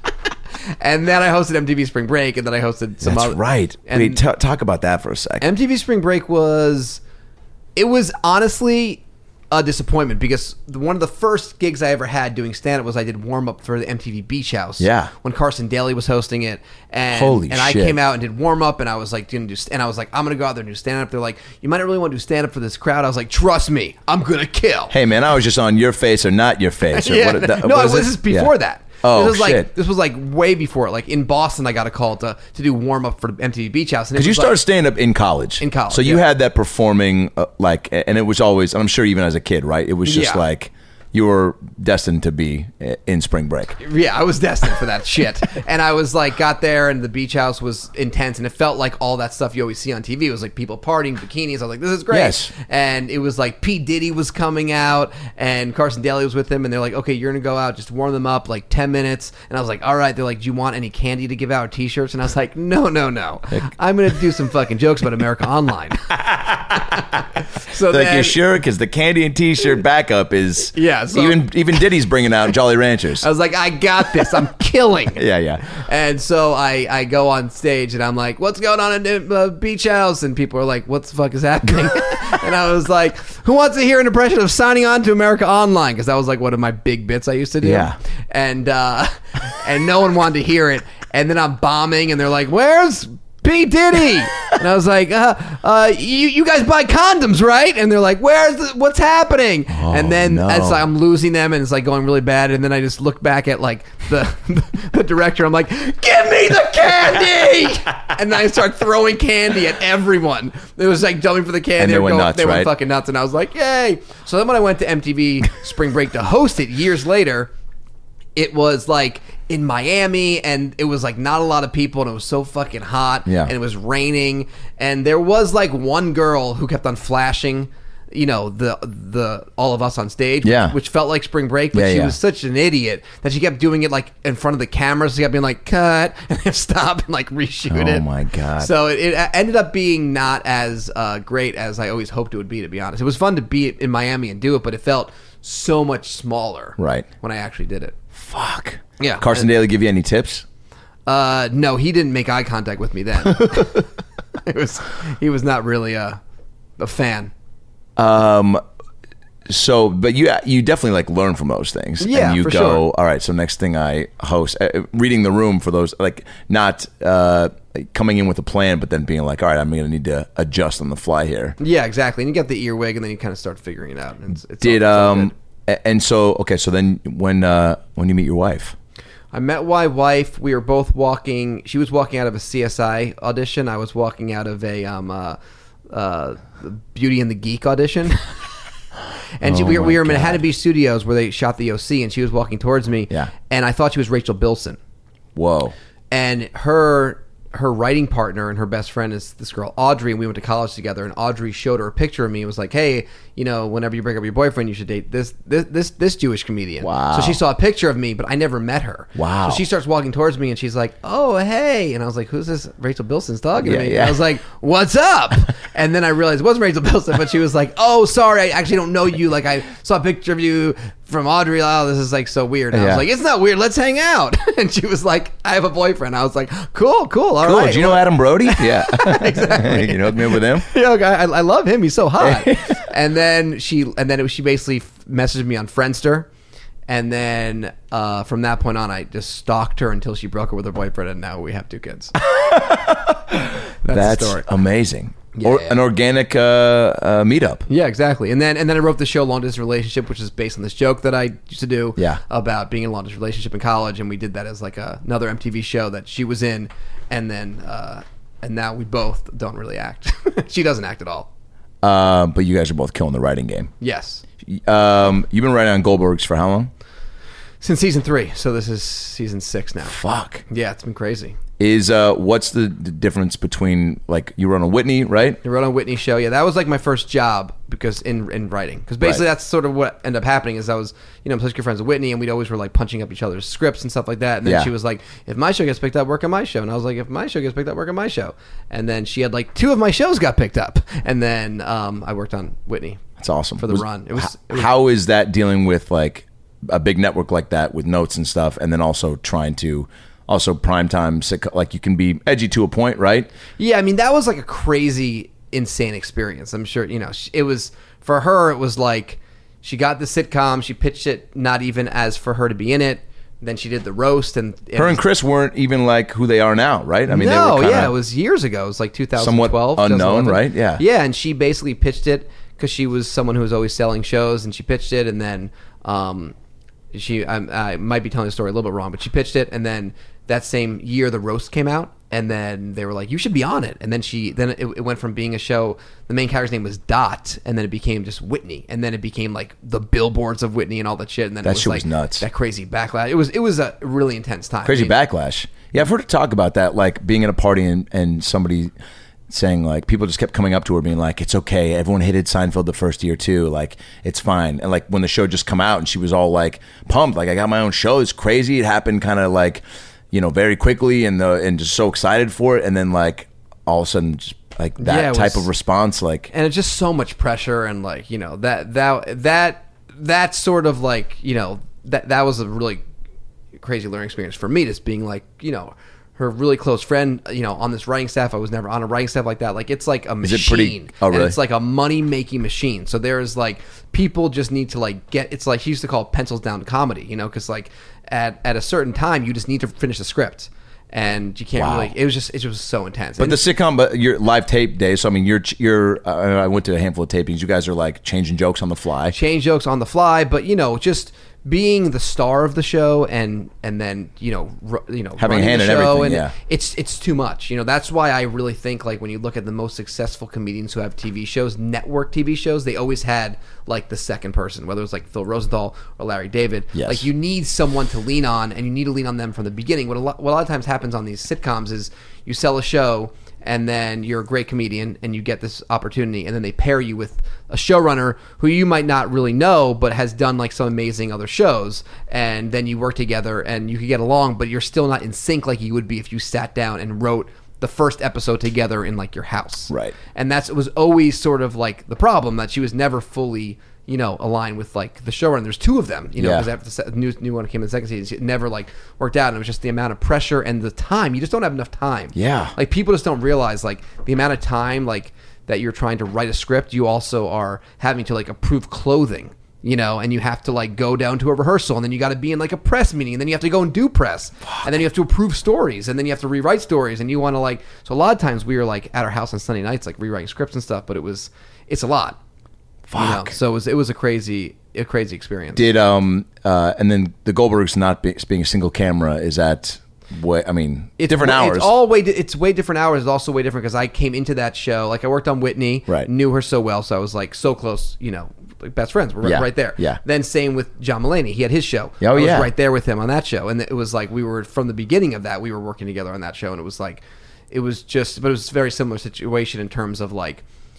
Speaker 3: And then I hosted M T V Spring Break, and then I hosted some
Speaker 4: That's
Speaker 3: other...
Speaker 4: right.
Speaker 3: And
Speaker 4: Wait, t- talk about that for a second.
Speaker 3: M T V Spring Break was... It was honestly a disappointment because one of the first gigs I ever had doing stand-up was I did warm-up for the M T V Beach House.
Speaker 4: Yeah.
Speaker 3: When Carson Daly was hosting it. And,
Speaker 4: Holy
Speaker 3: and I
Speaker 4: shit.
Speaker 3: came out and did warm-up, and I was like, gonna do, and I was like, I'm going to go out there and do stand-up. They're like, you might not really want to do stand-up for this crowd. I was like, trust me, I'm going to kill.
Speaker 4: Hey, man, I was just on your face or not your face. Or
Speaker 3: Yeah.
Speaker 4: what, that,
Speaker 3: no,
Speaker 4: what
Speaker 3: it
Speaker 4: is
Speaker 3: was this is before
Speaker 4: Yeah.
Speaker 3: that.
Speaker 4: Oh,
Speaker 3: this was like,
Speaker 4: shit.
Speaker 3: This was like way before. Like in Boston, I got a call to to do warm up for M T V Beach House.
Speaker 4: Because you started stand up in college.
Speaker 3: In college,
Speaker 4: So you
Speaker 3: yeah.
Speaker 4: had that performing, uh, like, and it was always, I'm sure even as a kid, right? It was just
Speaker 3: Yeah.
Speaker 4: like you were destined to be uh, in spring break.
Speaker 3: Yeah, I was destined for that shit. And I was like, got there, and the beach house was intense, and it felt like all that stuff you always see on T V. It was like people partying, bikinis. I was like, this is great.
Speaker 4: Yes.
Speaker 3: And it was like P. Diddy was coming out, and Carson Daly was with him, and they're like, okay, you're going to go out, just warm them up, like ten minutes. And I was like, all right. They're like, do you want any candy to give out, or T-shirts? And I was like, no, no, no. I'm going to do some fucking jokes about America Online. So
Speaker 4: Like,
Speaker 3: then,
Speaker 4: you sure? Because the candy and T-shirt backup is
Speaker 3: Yeah, so-
Speaker 4: even even Diddy's bringing out Jolly Ranchers.
Speaker 3: I was like, I got this. I'm killing.
Speaker 4: Yeah, yeah.
Speaker 3: And so I, I go on stage and I'm like, what's going on in the uh, beach house? And people are like, what the fuck is happening? And I was like, who wants to hear an impression of signing on to America Online? Because that was like one of my big bits I used to do.
Speaker 4: Yeah.
Speaker 3: And uh, and no one wanted to hear it. And then I'm bombing and they're like, where's P. Diddy? And I was like, uh, uh, you, you guys buy condoms, right? And they're like, where's the, what's happening?
Speaker 4: Oh,
Speaker 3: and then
Speaker 4: no.
Speaker 3: it's like I'm losing them and it's like going really bad. And then I just look back at like the the director. I'm like, give me the candy! And then I start throwing candy at everyone. It was like jumping for the candy.
Speaker 4: And they
Speaker 3: were
Speaker 4: went
Speaker 3: going-
Speaker 4: nuts,
Speaker 3: They
Speaker 4: right?
Speaker 3: went fucking nuts. And I was like, yay! So then when I went to M T V Spring Break to host it years later, it was like in Miami, and it was like not a lot of people, and it was so fucking hot,
Speaker 4: Yeah.
Speaker 3: and it was raining, and there was like one girl who kept on flashing, you know, the the all of us on stage,
Speaker 4: Yeah.
Speaker 3: which felt like Spring Break, but
Speaker 4: Yeah,
Speaker 3: she
Speaker 4: yeah.
Speaker 3: was such an idiot that she kept doing it like in front of the camera. So she kept being like, cut, and then stop and like reshoot
Speaker 4: Oh,
Speaker 3: it.
Speaker 4: my God.
Speaker 3: So it, it ended up being not as uh, great as I always hoped it would be, to be honest. It was fun to be in Miami and do it, but it felt so much smaller
Speaker 4: Right.
Speaker 3: when I actually did it.
Speaker 4: Fuck.
Speaker 3: Yeah.
Speaker 4: Carson
Speaker 3: And-
Speaker 4: Daly give you any tips?
Speaker 3: Uh, no, he didn't make eye contact with me then. it was he was not really a a fan.
Speaker 4: Um, so, but you you definitely like learn from those things.
Speaker 3: Yeah,
Speaker 4: and you
Speaker 3: for
Speaker 4: go,
Speaker 3: sure.
Speaker 4: all right. So next thing I host, uh, reading the room for those, like not uh, like coming in with a plan, but then being like, all right, I'm going to need to adjust on the fly here.
Speaker 3: Yeah, exactly. And you get the earwig, and then you kind of start figuring it out. And it's, it's
Speaker 4: Did
Speaker 3: all, it's all
Speaker 4: um,
Speaker 3: good.
Speaker 4: a- and so okay, so then when uh when you meet your wife,
Speaker 3: I met my wife. We were both walking. She was walking out of a C S I audition. I was walking out of a um, uh, uh, Beauty and the Geek audition. And she,
Speaker 4: Oh
Speaker 3: we, were, we
Speaker 4: my
Speaker 3: were in
Speaker 4: God.
Speaker 3: Manhattan Beach Studios where they shot the O C, and she was walking towards me.
Speaker 4: Yeah.
Speaker 3: And I thought she was Rachel Bilson.
Speaker 4: whoa,
Speaker 3: And her her writing partner and her best friend is this girl Audrey, and we went to college together. And Audrey showed her a picture of me and was like, "Hey, you know, whenever you break up with your boyfriend, you should date this this this, this Jewish comedian."
Speaker 4: Wow.
Speaker 3: So she saw a picture of me, but I never met her.
Speaker 4: Wow.
Speaker 3: So she starts walking towards me, and she's like, "Oh, hey," and I was like, "Who's this Rachel Bilson's talking
Speaker 4: Yeah,
Speaker 3: to me?"
Speaker 4: yeah.
Speaker 3: And I was like, "What's up?" And then I realized it wasn't Rachel Bilson, but she was like, "Oh, sorry, I actually don't know you. Like, I saw a picture of you from Audrey. Oh, this is like so weird." And I
Speaker 4: Yeah.
Speaker 3: was like, "It's not weird. Let's hang out." And she was like, "I have a boyfriend." I was like, "Cool, cool, all
Speaker 4: Cool.
Speaker 3: right."
Speaker 4: Do you know Adam Brody? Yeah.
Speaker 3: Exactly.
Speaker 4: You know me with him?
Speaker 3: Yeah, okay, I, I love him. He's so hot. And then she, and then it was, she basically messaged me on Friendster. And then uh, from that point on, I just stalked her until she broke up with her boyfriend, and now we have two kids. That's,
Speaker 4: That's
Speaker 3: the story.
Speaker 4: amazing.
Speaker 3: Yeah,
Speaker 4: or
Speaker 3: yeah.
Speaker 4: an organic uh, uh, meetup.
Speaker 3: Yeah, exactly. And then and then I wrote the show Long Distance Relationship, which is based on this joke that I used to do
Speaker 4: Yeah.
Speaker 3: about being in a long distance relationship in college, and we did that as like a, another M T V show that she was in, and then uh, and now we both don't really act. She doesn't act at all.
Speaker 4: Uh, but you guys are both killing the writing game.
Speaker 3: Yes.
Speaker 4: Um, you've been writing on Goldberg's for how long?
Speaker 3: Since season three, so this is season six now.
Speaker 4: Fuck.
Speaker 3: Yeah, it's been crazy.
Speaker 4: Is uh, what's the, the difference between, like, you were on a Whitney, right?
Speaker 3: I wrote on Whitney's show. Yeah, that was like my first job because in in writing. Because basically
Speaker 4: Right.
Speaker 3: that's sort of what ended up happening is I was, you know, I'm such good friends with Whitney, and we'd always were like punching up each other's scripts and stuff like that. And then
Speaker 4: Yeah.
Speaker 3: she was like, if my show gets picked up, work on my show. And I was like, if my show gets picked up, work on my show. And then she had like two of my shows got picked up. And then um, I worked on Whitney.
Speaker 4: That's awesome.
Speaker 3: For the
Speaker 4: Was-
Speaker 3: run. It was,
Speaker 4: h-
Speaker 3: it was
Speaker 4: how is that dealing with, like, a big network like that with notes and stuff, and then also trying to also primetime sitcom, like, you can be edgy to a point, right?
Speaker 3: Yeah, I mean, that was like a crazy, insane experience. I'm sure, you know, sh- it was, for her, it was like, she got the sitcom, she pitched it not even as for her to be in it, then she did the roast, and... it
Speaker 4: Her
Speaker 3: was-
Speaker 4: and Chris weren't even like who they are now, right? I mean, they
Speaker 3: no,
Speaker 4: were kinda,
Speaker 3: yeah, it was years ago. It was like two thousand twelve,
Speaker 4: somewhat unknown,
Speaker 3: two thousand eleven.
Speaker 4: right? Yeah.
Speaker 3: Yeah, and she basically pitched it because she was someone who was always selling shows, and she pitched it, and then... um She, I, I might be telling the story a little bit wrong, but she pitched it, and then that same year the roast came out, and then they were like, "You should be on it." And then she, then it, it went from being a show. The main character's name was Dot, and then it became just Whitney, and then it became like the billboards of Whitney and all that shit. And then
Speaker 4: That
Speaker 3: it was
Speaker 4: shit
Speaker 3: like
Speaker 4: was nuts.
Speaker 3: That crazy backlash. It was, it was a really intense time.
Speaker 4: crazy
Speaker 3: I mean,
Speaker 4: backlash. Yeah, I've heard her talk about that, like being at a party and, and somebody saying, like, people just kept coming up to her being like, "It's okay, everyone hated Seinfeld the first year too, like, it's fine." And like when the show just come out and she was all like pumped, like, "I got my own show, it's crazy." It happened kind of like, you know, very quickly, and the and just so excited for it, and then like all of a sudden just like that
Speaker 3: Yeah, it
Speaker 4: type
Speaker 3: was-
Speaker 4: of response, like,
Speaker 3: and it's just so much pressure, and like, you know, that that that that sort of like, you know, that that was a really crazy learning experience for me, just being like, you know, her really close friend, you know, on this writing staff. I was never on a writing staff like that. Like, it's like a machine.
Speaker 4: Is it pretty- oh, really?
Speaker 3: And it's like a money making machine. So there's like, people just need to like get, it's like he used to call it pencils down comedy, you know, because like at at a certain time you just need to finish the script, and you can't
Speaker 4: Wow.
Speaker 3: really. It was just it was so intense.
Speaker 4: But
Speaker 3: And-
Speaker 4: the sitcom, but your live tape day. So I mean, you're you're. Uh, I went to a handful of tapings. You guys are like changing jokes on the fly.
Speaker 3: change jokes on the fly, but you know, just being the star of the show, and and then you know, ru- you know,
Speaker 4: Having a
Speaker 3: running
Speaker 4: hand
Speaker 3: the
Speaker 4: in
Speaker 3: show,
Speaker 4: everything,
Speaker 3: and
Speaker 4: yeah.
Speaker 3: it's it's too much. You know, that's why I really think like when you look at the most successful comedians who have T V shows, network T V shows, they always had like the second person, whether it was like Phil Rosenthal or Larry David.
Speaker 4: Yes.
Speaker 3: Like you need someone to lean on, and you need to lean on them from the beginning. What a lot, what a lot of times happens on these sitcoms is you sell a show, and then you're a great comedian and you get this opportunity, and then they pair you with a showrunner who you might not really know but has done like some amazing other shows, and then you work together and you can get along, but you're still not in sync like you would be if you sat down and wrote the first episode together in like your house.
Speaker 4: Right.
Speaker 3: And that's it was always sort of like the problem, that she was never fully, you know, aligned with like the showrunner. There's two of them, you know,
Speaker 4: Yeah.
Speaker 3: because after the se- new new one came in the second season, it never like worked out, and it was just the amount of pressure and the time. You just don't have enough time.
Speaker 4: Yeah.
Speaker 3: Like people just don't realize like the amount of time like that you're trying to write a script. You also are having to like approve clothing, you know, and you have to like go down to a rehearsal, and then you got to be in like a press meeting, and then you have to go and do press, and then you have to approve stories, and then you have to rewrite stories, and you want to like. So a lot of times we were like at our house on Sunday nights, like rewriting scripts and stuff, but it was it's a lot. You know?
Speaker 4: Fuck.
Speaker 3: So it was it was a crazy a crazy experience.
Speaker 4: Did um uh and then the Goldbergs not be, being a single camera, is that what I mean?
Speaker 3: It's
Speaker 4: different
Speaker 3: way-
Speaker 4: hours.
Speaker 3: It's all way. di- It's way different hours. It's also way different because I came into that show like I worked on Whitney,
Speaker 4: Right.
Speaker 3: knew her so well, so I was like so close, you know, like best friends. We're right,
Speaker 4: Yeah,
Speaker 3: right there.
Speaker 4: yeah.
Speaker 3: Then same with John Mulaney. He had his show.
Speaker 4: Oh,
Speaker 3: I was
Speaker 4: yeah.
Speaker 3: right there with him on that show, and it was like we were from the beginning of that. We were working together on that show, and it was like it was just, but it was a very similar situation in terms of like,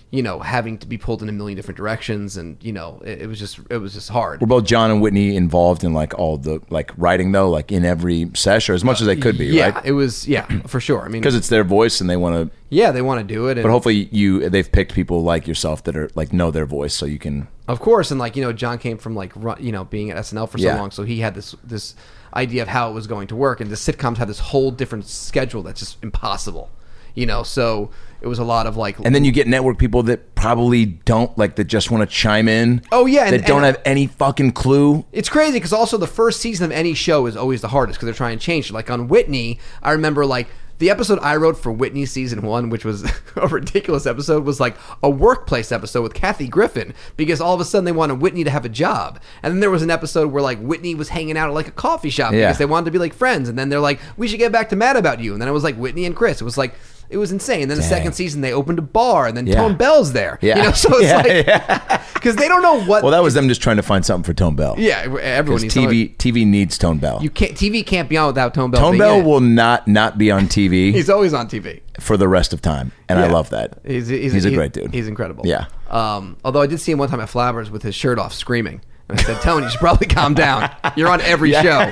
Speaker 3: you know, having to be pulled in a million different directions, and you know, it, it was just it was just hard.
Speaker 4: Were both John and Whitney involved in like all the like writing though, like in every sesh, or as much as they could be,
Speaker 3: yeah,
Speaker 4: right?
Speaker 3: it was yeah for sure. I mean,
Speaker 4: Because it's their voice and they want to.
Speaker 3: yeah, they want to do it, and
Speaker 4: But hopefully you they've picked people like yourself that are like know their voice, so you can.
Speaker 3: of course, and like you know, John came from like run, you know being at S N L for so
Speaker 4: Yeah.
Speaker 3: long, so he had this this idea of how it was going to work, and the sitcoms had this whole different schedule that's just impossible, you know. So it was a lot of like,
Speaker 4: And then you get network people that probably don't like that just want to chime in.
Speaker 3: Oh, yeah, and-
Speaker 4: that don't
Speaker 3: and-
Speaker 4: have any fucking clue.
Speaker 3: it's crazy because also the first season of any show is always the hardest because they're trying to change it. Like on Whitney, I remember like the episode I wrote for Whitney season one, which was a ridiculous episode, was like a workplace episode with Kathy Griffin because all of a sudden they wanted Whitney to have a job. And then there was an episode where like Whitney was hanging out at like a coffee shop
Speaker 4: Yeah.
Speaker 3: because they wanted to be like friends. And then they're like, we should get back to Mad About You. And then it was like Whitney and Chris. It was like, it was insane. Then the
Speaker 4: Dang.
Speaker 3: second season they opened a bar and then
Speaker 4: Yeah.
Speaker 3: Tone Bell's there.
Speaker 4: Yeah.
Speaker 3: You know, so it's
Speaker 4: Yeah,
Speaker 3: like, because they don't know what.
Speaker 4: Well, that was them just trying to find something for Tone Bell.
Speaker 3: yeah, everyone
Speaker 4: Because
Speaker 3: needs
Speaker 4: T V
Speaker 3: to know-
Speaker 4: T V needs Tone Bell.
Speaker 3: You can't. T V can't be on without Tone Bell.
Speaker 4: Tone
Speaker 3: being
Speaker 4: Bell
Speaker 3: in it.
Speaker 4: will not not be on T V
Speaker 3: He's always on T V.
Speaker 4: for the rest of time, and I
Speaker 3: Yeah.
Speaker 4: love that.
Speaker 3: He's, he's,
Speaker 4: He's a great dude.
Speaker 3: He's incredible.
Speaker 4: Yeah.
Speaker 3: Um, although I did see him one time at Flabbers with his shirt off, screaming. And I said, "Tone, you should probably calm down. You're on every show."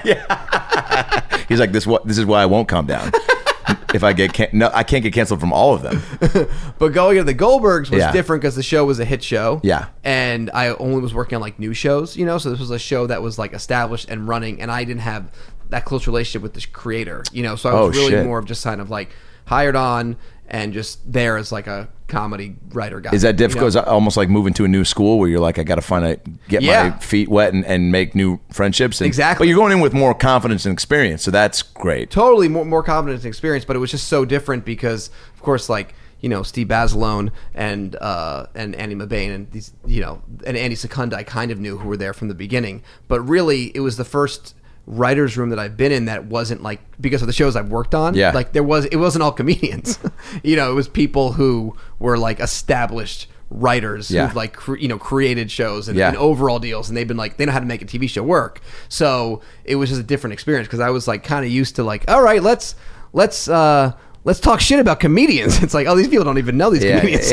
Speaker 4: He's like, this. What? This is why I won't calm down. If I get can- no, I can't get canceled from all of them.
Speaker 3: But going to the Goldbergs was
Speaker 4: Yeah.
Speaker 3: different because the show was a hit show.
Speaker 4: Yeah.
Speaker 3: And I only was working on like new shows, you know, so this was a show that was like established and running, and I didn't have that close relationship with the creator, you know, so I was
Speaker 4: Oh,
Speaker 3: really
Speaker 4: shit.
Speaker 3: more of just kind of like hired on and just there as like a comedy writer guy.
Speaker 4: Is that
Speaker 3: you
Speaker 4: difficult?
Speaker 3: know?
Speaker 4: Is that almost like moving to a new school where you're like, I got to find a get
Speaker 3: Yeah.
Speaker 4: my feet wet and, and make new friendships. And,
Speaker 3: Exactly.
Speaker 4: But you're going in with more confidence and experience, so that's great.
Speaker 3: Totally more, more confidence and experience, but it was just so different because, of course, like, you know, Steve Basilone and uh, and Andy Mabane and these, you know, and Andy Secunda I kind of knew who were there from the beginning. But really, it was the first writer's room that I've been in that wasn't like, because of the shows I've worked on,
Speaker 4: Yeah.
Speaker 3: like there was, it wasn't all comedians. You know, it was people who were like established writers
Speaker 4: Yeah.
Speaker 3: who've like cre- you know created shows and,
Speaker 4: Yeah.
Speaker 3: and overall deals, and they've been like, they know how to make a T V show work. So it was just a different experience because I was like kind of used to like, all right, let's let's uh let's talk shit about comedians. It's like, oh, these people don't even know these
Speaker 4: Yeah.
Speaker 3: comedians.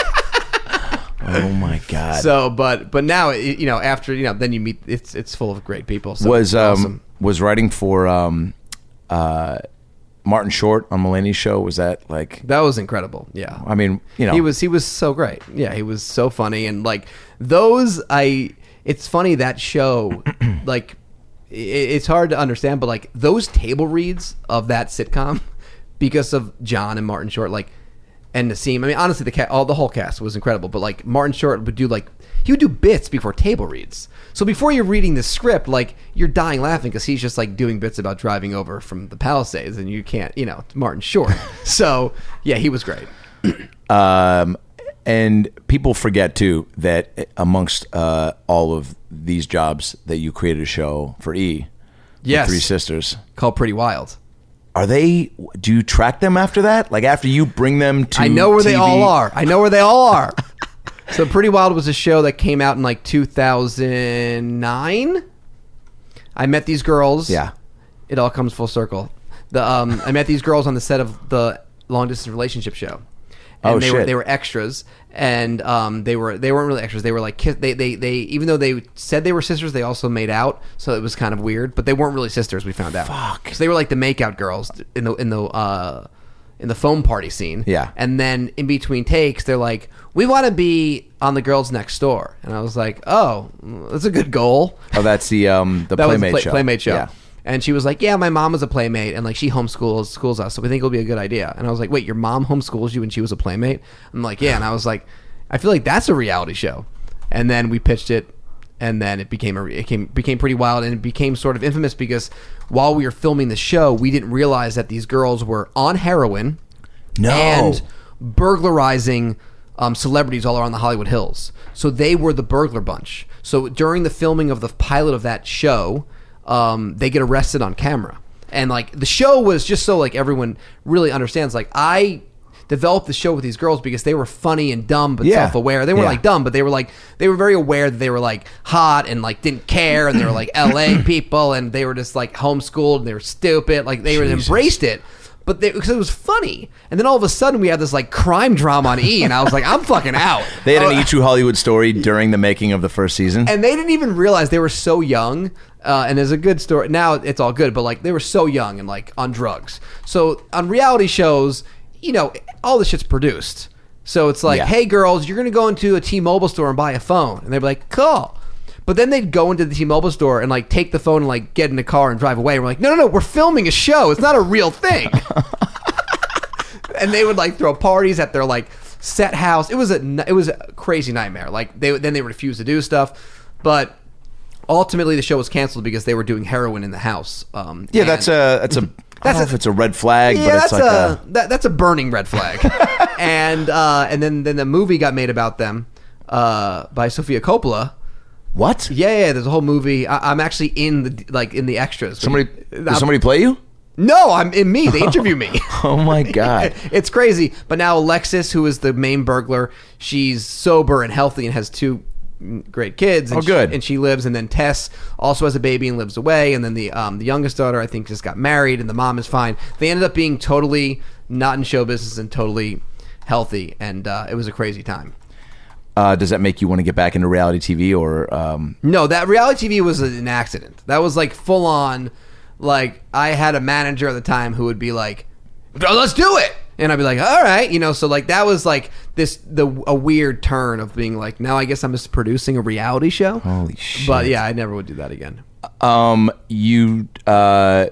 Speaker 4: Oh my god.
Speaker 3: So, but but now it, you know, after you know, then you meet, it's it's full of great people. So
Speaker 4: was
Speaker 3: it's
Speaker 4: um
Speaker 3: awesome.
Speaker 4: was writing for um uh Martin Short on Mulaney's show, was that like,
Speaker 3: That was incredible. Yeah.
Speaker 4: I mean, you know,
Speaker 3: He was he was so great. Yeah, he was so funny, and like those I it's funny that show like i- it's hard to understand, but like those table reads of that sitcom because of John and Martin Short, like, and Nassim. I mean, honestly, the cat, all the whole cast was incredible. But like Martin Short would do like he would do bits before table reads. So before you're reading the script, like you're dying laughing because he's just like doing bits about driving over from the Palisades, and you can't, you know, it's Martin Short. So yeah, he was great.
Speaker 4: um and people forget too that amongst uh all of these jobs that you created a show for E. with
Speaker 3: Yes.
Speaker 4: Three Sisters.
Speaker 3: Called Pretty Wild.
Speaker 4: Are they? Do you track them after that? Like after you bring them to?
Speaker 3: I know where they
Speaker 4: T V?
Speaker 3: all are. I know where they all are. So Pretty Wild was a show that came out in like two thousand nine. I met these girls.
Speaker 4: Yeah.
Speaker 3: It all comes full circle. The um, I met these girls on the set of the Long Distance Relationship show. And
Speaker 4: Oh,
Speaker 3: they were
Speaker 4: shit.
Speaker 3: they were extras, and um, they were they weren't really extras. They were like kiss, they, they they even though they said they were sisters, they also made out. So it was kind of weird, but they weren't really sisters. We found out.
Speaker 4: Fuck.
Speaker 3: So they were like the makeout girls in the in the uh, in the foam party scene.
Speaker 4: Yeah.
Speaker 3: And then in between takes, they're like, "We want to be on the girls next door," and I was like, "Oh, that's a good goal."
Speaker 4: Oh, that's the um the
Speaker 3: That was the
Speaker 4: Playmate
Speaker 3: play,
Speaker 4: show.
Speaker 3: Playmate show.
Speaker 4: Yeah.
Speaker 3: And she was like, "Yeah, my mom was a playmate, and like she homeschools schools us, so we think it'll be a good idea." And I was like, "Wait, your mom homeschools you when she was a playmate?" I'm like, "Yeah," and I was like, "I feel like that's a reality show." And then we pitched it, and then it became a it came, became Pretty Wild, and it became sort of infamous because while we were filming the show, we didn't realize that these girls were on heroin
Speaker 4: No.
Speaker 3: and burglarizing um, celebrities all around the Hollywood Hills. So they were the burglar bunch. So during the filming of the pilot of that show, um, they get arrested on camera. And like the show was just so like everyone really understands. Like I developed the show with these girls because they were funny and dumb but
Speaker 4: Yeah.
Speaker 3: self-aware. They weren't
Speaker 4: Yeah.
Speaker 3: like dumb, but they were like they were very aware that they were like hot and like didn't care, and they were like L A people, and they were just like homeschooled and they were stupid. Like they were
Speaker 4: Jesus.
Speaker 3: embraced it. but they, because it was funny. And then all of a sudden we had this like crime drama on E, and I was like, I'm fucking out.
Speaker 4: They had an
Speaker 3: Uh,
Speaker 4: E! True Hollywood Story during the making of the first season.
Speaker 3: and they didn't even realize they were so young. Uh, and there's a good story. Now it's all good, but like they were so young and like on drugs. So on reality shows, you know, all this shit's produced. So it's like,
Speaker 4: Yeah.
Speaker 3: hey girls, you're gonna go into a T-Mobile store and buy a phone, and they'd be like, cool. But then they'd go into the T-Mobile store and like take the phone and like get in the car and drive away. And we're like, no, no, no, we're filming a show. It's not a real thing. And they would like throw parties at their like set house. It was a it was a crazy nightmare. Like they then they refused to do stuff, but ultimately the show was canceled because they were doing heroin in the house. Um,
Speaker 4: yeah,
Speaker 3: and-
Speaker 4: that's a that's a. I don't
Speaker 3: That's
Speaker 4: know
Speaker 3: a-
Speaker 4: if it's a red flag,
Speaker 3: yeah,
Speaker 4: but it's
Speaker 3: that's
Speaker 4: like
Speaker 3: a,
Speaker 4: a.
Speaker 3: that, that's a burning red flag. and uh, and then then the movie got made about them uh, by Sofia Coppola.
Speaker 4: What?
Speaker 3: Yeah, yeah. There's a whole movie. I, I'm actually in the like in the extras.
Speaker 4: Somebody?
Speaker 3: I'm-
Speaker 4: Does somebody play you?
Speaker 3: No, I'm in me. They interview me.
Speaker 4: Oh my god!
Speaker 3: It's crazy. But now Alexis, who is the main burglar, she's sober and healthy and has two great kids. And
Speaker 4: Oh, good.
Speaker 3: She, and she lives. And then Tess also has a baby and lives away. And then the um, the youngest daughter, I think, just got married, and the mom is fine. They ended up being totally not in show business and totally healthy, and uh, it was a crazy time.
Speaker 4: Uh, does that make you want to get back into reality T V or? Um,
Speaker 3: No, that reality T V was an accident. That was like full on. Like I had a manager at the time who would be like, "Oh, let's do it," and I'd be like, "All right," you know. So like that was like this the a weird turn of being like, now I guess I'm just producing a reality show.
Speaker 4: Holy shit!
Speaker 3: But yeah, I never would do that again.
Speaker 4: Um, you uh,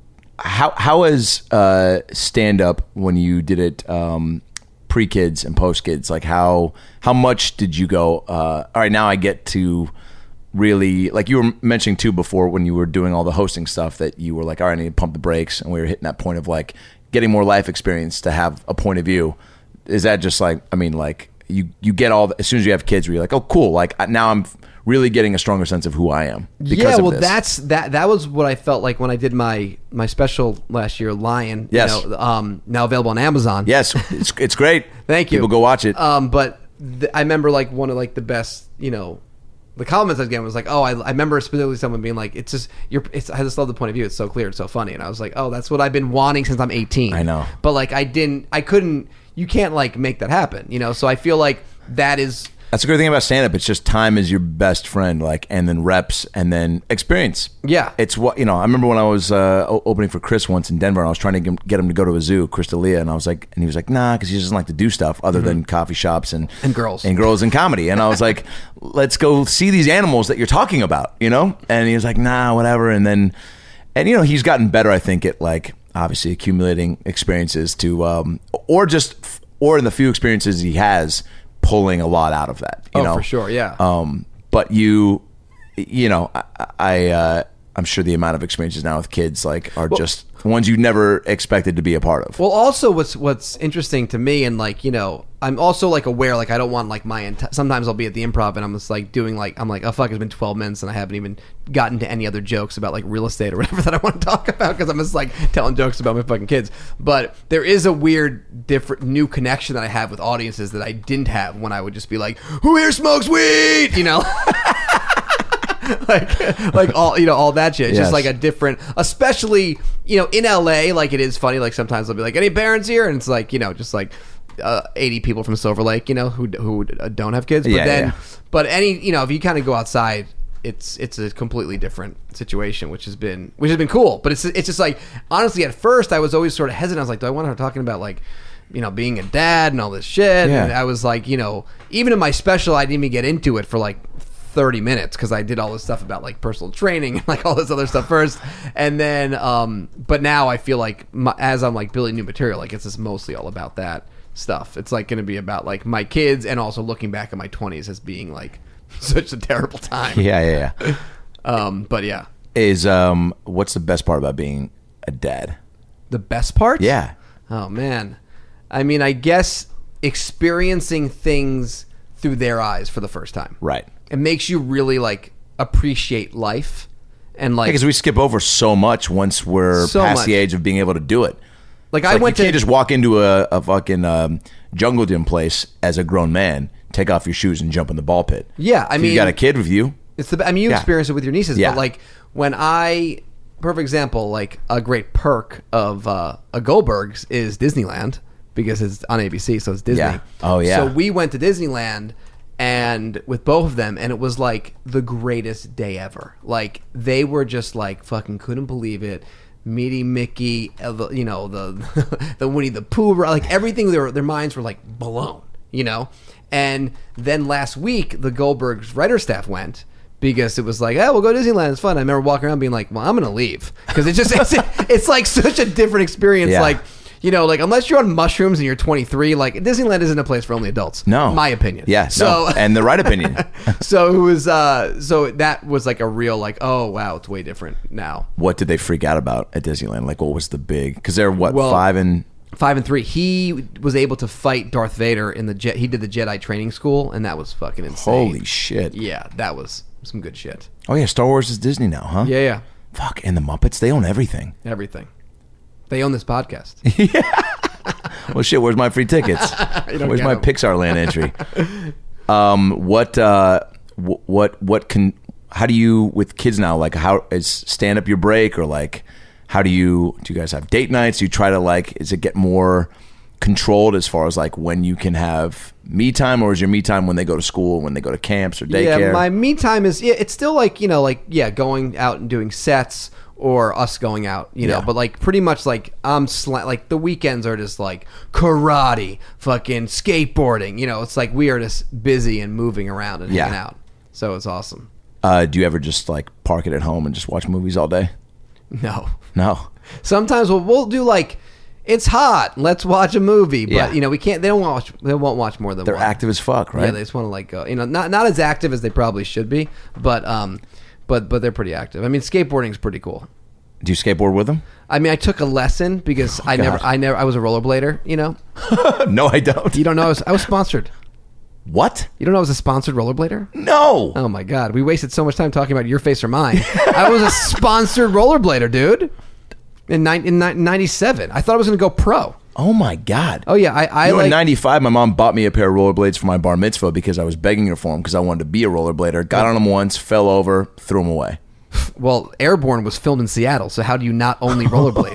Speaker 4: how how is uh stand up when you did it um pre kids and post kids? Like how how much did you go? Uh, all right, now I get to really, like you were mentioning too before when you were doing all the hosting stuff, that you were like, all right, I need to pump the brakes, and we were hitting that point of like getting more life experience to have a point of view. Is that just like, I mean, like you you get all the, as soon as you have kids, where you're like, oh cool, like now I'm really getting a stronger sense of who I am because
Speaker 3: Yeah,
Speaker 4: of
Speaker 3: well,
Speaker 4: this.
Speaker 3: that's that. That was what I felt like when I did my my special last year, Lion.
Speaker 4: Yes.
Speaker 3: You know, um, now available on Amazon.
Speaker 4: Yes, it's it's great.
Speaker 3: Thank you.
Speaker 4: People go watch it.
Speaker 3: Um, but th- I remember like one of like the best, you know, the comments I was getting was like, oh, I, I remember specifically someone being like, it's just you're. It's, I just love the point of view. It's so clear. It's so funny. And I was like, oh, that's what I've been wanting since I'm eighteen.
Speaker 4: I know.
Speaker 3: But like, I didn't. I couldn't. You can't like make that happen. You know. So I feel like that is.
Speaker 4: That's the great thing about stand-up. It's just time is your best friend, like, and then reps, and then experience.
Speaker 3: Yeah.
Speaker 4: It's what, you know, I remember when I was uh, o- opening for Chris once in Denver, and I was trying to get get him to go to a zoo, Chris D'Elia, and I was like, and he was like, nah, because he doesn't like to do stuff other than coffee shops and
Speaker 3: And girls.
Speaker 4: and girls and comedy. And I was like, let's go see these animals that you're talking about, you know? And he was like, nah, whatever. And then, and you know, he's gotten better, I think, at like obviously accumulating experiences to, um, or just, or in the few experiences he has, pulling a lot out of that, you
Speaker 3: Oh,
Speaker 4: know,
Speaker 3: for sure, yeah.
Speaker 4: Um, but you, you know, I, I uh, I'm sure the amount of experiences now with kids like are just ones you never expected to be a part of.
Speaker 3: Well, also what's what's interesting to me, and like, you know, I'm also like aware, like I don't want like my enti- sometimes I'll be at the Improv and I'm just like doing like I'm like, oh fuck, it's been twelve minutes and I haven't even gotten to any other jokes about like real estate or whatever that I want to talk about, because I'm just like telling jokes about my fucking kids. But there is a weird different new connection that I have with audiences that I didn't have when I would just be like, who here smokes weed, you know. like like all, you know, all that shit. It's
Speaker 4: Yes.
Speaker 3: just like a different, especially, you know, in L A, like it is funny, like sometimes they'll be like, any parents here, and it's like, you know, just like uh, eighty people from Silver Lake, you know, who who don't have kids. But
Speaker 4: Yeah,
Speaker 3: then
Speaker 4: yeah.
Speaker 3: but any, you know, if you kind of go outside, it's it's a completely different situation, which has been which has been cool. But it's it's just like, honestly, at first I was always sort of hesitant. I was like, do I want her talking about like, you know, being a dad and all this shit?
Speaker 4: Yeah.
Speaker 3: And I was like, you know, even in my special, I didn't even get into it for like thirty minutes because I did all this stuff about like personal training and like all this other stuff first. And then, um, but now I feel like my, as I'm like building new material, like it's just mostly all about that stuff. It's like going to be about like my kids and also looking back at my twenties as being like such a terrible time.
Speaker 4: yeah, yeah, yeah.
Speaker 3: Um, but yeah,
Speaker 4: Is um, what's the best part about being a dad?
Speaker 3: the best part?
Speaker 4: Yeah.
Speaker 3: Oh man. I mean, I guess experiencing things through their eyes for the first time.
Speaker 4: Right.
Speaker 3: It makes you really like appreciate life and like
Speaker 4: Because we skip over so much once we're
Speaker 3: So
Speaker 4: past
Speaker 3: much.
Speaker 4: the age of being able to do it.
Speaker 3: like
Speaker 4: It's
Speaker 3: I
Speaker 4: like
Speaker 3: went
Speaker 4: you can't
Speaker 3: to
Speaker 4: just walk into a, a fucking um, jungle gym place as a grown man, take off your shoes and jump in the ball pit.
Speaker 3: Yeah, I
Speaker 4: If
Speaker 3: mean,
Speaker 4: you got a kid with you.
Speaker 3: it's the I mean you
Speaker 4: Yeah.
Speaker 3: experience it with your nieces,
Speaker 4: Yeah.
Speaker 3: but like when I perfect example, like a great perk of uh, a Goldberg's is Disneyland because it's on A B C, so it's Disney.
Speaker 4: Yeah. Oh, yeah.
Speaker 3: So we went to Disneyland and with both of them, and it was like the greatest day ever. Like they were just like fucking couldn't believe it. Meeting Mickey, uh, the- you know, the the Winnie the Pooh, like everything. Their their minds were like blown, you know. And then last week, the Goldberg's writer staff went because it was like, oh, we'll go to Disneyland. It's fun. I remember walking around being like, well, I'm gonna leave because it just it's, it's like such a different experience.
Speaker 4: Yeah.
Speaker 3: Like. You know, like, unless you're on mushrooms and you're twenty-three, like, Disneyland isn't a place for only adults.
Speaker 4: No.
Speaker 3: My opinion.
Speaker 4: Yeah,
Speaker 3: So,
Speaker 4: no, and the right opinion.
Speaker 3: so it was, uh, so that was like a real, like, oh, wow, it's way different now.
Speaker 4: What did they freak out about at Disneyland? Like, what was the big? Because they're what
Speaker 3: Well,
Speaker 4: five and
Speaker 3: Five and three. He was able to fight Darth Vader in the jet. He did the Jedi training school, and that was fucking insane.
Speaker 4: holy shit!
Speaker 3: Yeah, that was some good shit.
Speaker 4: Oh yeah, Star Wars is Disney now, huh?
Speaker 3: Yeah, yeah.
Speaker 4: Fuck, and the Muppets, they own everything.
Speaker 3: Everything. They own this podcast.
Speaker 4: Well, shit, where's my free tickets?
Speaker 3: don't
Speaker 4: Where's
Speaker 3: get
Speaker 4: my
Speaker 3: them.
Speaker 4: Pixar Land entry? um, what, uh, wh- what, what can? How do you with kids now? Like, how is stand up your break, or like, how do you? Do you guys have date nights? Do you try to like? Is it get more controlled as far as like when you can have me time, or is your me time when they go to school, when they go to camps or daycare?
Speaker 3: Yeah, my me time is, yeah, it's still like, you know, like, yeah, going out and doing sets or us going out, you know,
Speaker 4: Yeah.
Speaker 3: but like pretty much like I'm sla- like the weekends are just like karate, fucking skateboarding, you know, it's like we are just busy and moving around and
Speaker 4: Yeah.
Speaker 3: hanging out. So it's awesome.
Speaker 4: Uh, do you ever just like park it at home and just watch movies all day?
Speaker 3: No.
Speaker 4: No.
Speaker 3: Sometimes we'll, we'll do like, it's hot, let's watch a movie, but
Speaker 4: Yeah.
Speaker 3: you know, we can't, they don't watch, they won't watch more than
Speaker 4: They're
Speaker 3: one.
Speaker 4: active as fuck, right?
Speaker 3: Yeah, they just want to like go, you know, not not as active as they probably should be, but um, but but they're pretty active. I mean, skateboarding's pretty cool.
Speaker 4: Do you skateboard with them?
Speaker 3: I mean, I took a lesson because I never,
Speaker 4: God.
Speaker 3: I never, I was a rollerblader. You know,
Speaker 4: No, I don't.
Speaker 3: you don't know, I was, I was sponsored.
Speaker 4: What?
Speaker 3: You don't know I was a sponsored rollerblader?
Speaker 4: No.
Speaker 3: Oh my god, we wasted so much time talking about your face or mine. I was a sponsored rollerblader, dude. In nine in ninety-seven, I thought I was going to go pro.
Speaker 4: Oh my God.
Speaker 3: Oh yeah, I, I
Speaker 4: You know,
Speaker 3: like.
Speaker 4: in ninety-five, my mom bought me a pair of rollerblades for my bar mitzvah because I was begging her for them because I wanted to be a rollerblader. Got on them once, fell over, threw them away.
Speaker 3: Well, Airborne was filmed in Seattle, so how do you not only rollerblade?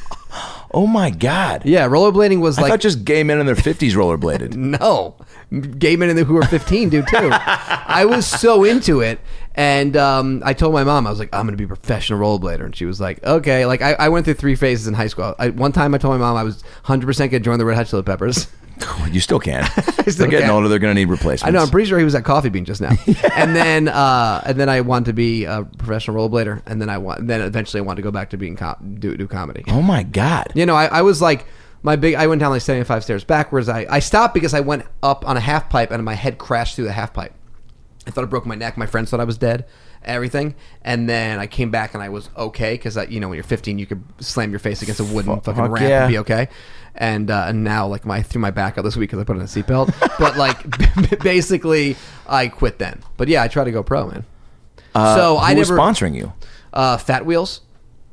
Speaker 4: Oh my God.
Speaker 3: Yeah, rollerblading was
Speaker 4: I
Speaker 3: like
Speaker 4: thought just gay men in their fifties rollerbladed.
Speaker 3: no, gay men in the, who were fifteen do too. I was so into it, and um, I told my mom, I was like, I'm going to be a professional rollerblader, and she was like, okay. Like I, I went through three phases in high school. I, one time, I told my mom I was one hundred percent going to join the Red Hot Chili Peppers.
Speaker 4: You still can.
Speaker 3: still
Speaker 4: They're getting
Speaker 3: can.
Speaker 4: older. They're going to need replacements.
Speaker 3: I know. I'm pretty sure he was at Coffee Bean just now. And then, uh, and then I wanted to be a professional rollerblader, and then I want, then eventually I wanted to go back to being com- do do comedy.
Speaker 4: Oh my God.
Speaker 3: You know, I, I was like, my big, I went down like seventy-five stairs backwards. I, I stopped because I went up on a half pipe and my head crashed through the half pipe. I thought I broke my neck. My friends thought I was dead, everything. And then I came back and I was okay because, you know, when you're fifteen, you could slam your face against a wooden
Speaker 4: Fuck
Speaker 3: fucking ramp
Speaker 4: yeah.
Speaker 3: and be okay. And uh, and now, like, my I threw my back out this week because I put on a seatbelt. But, like, basically, I quit then. But, yeah, I try to go pro, man.
Speaker 4: Uh,
Speaker 3: so
Speaker 4: who
Speaker 3: I
Speaker 4: was
Speaker 3: never...
Speaker 4: sponsoring you?
Speaker 3: Uh, Fat Wheels.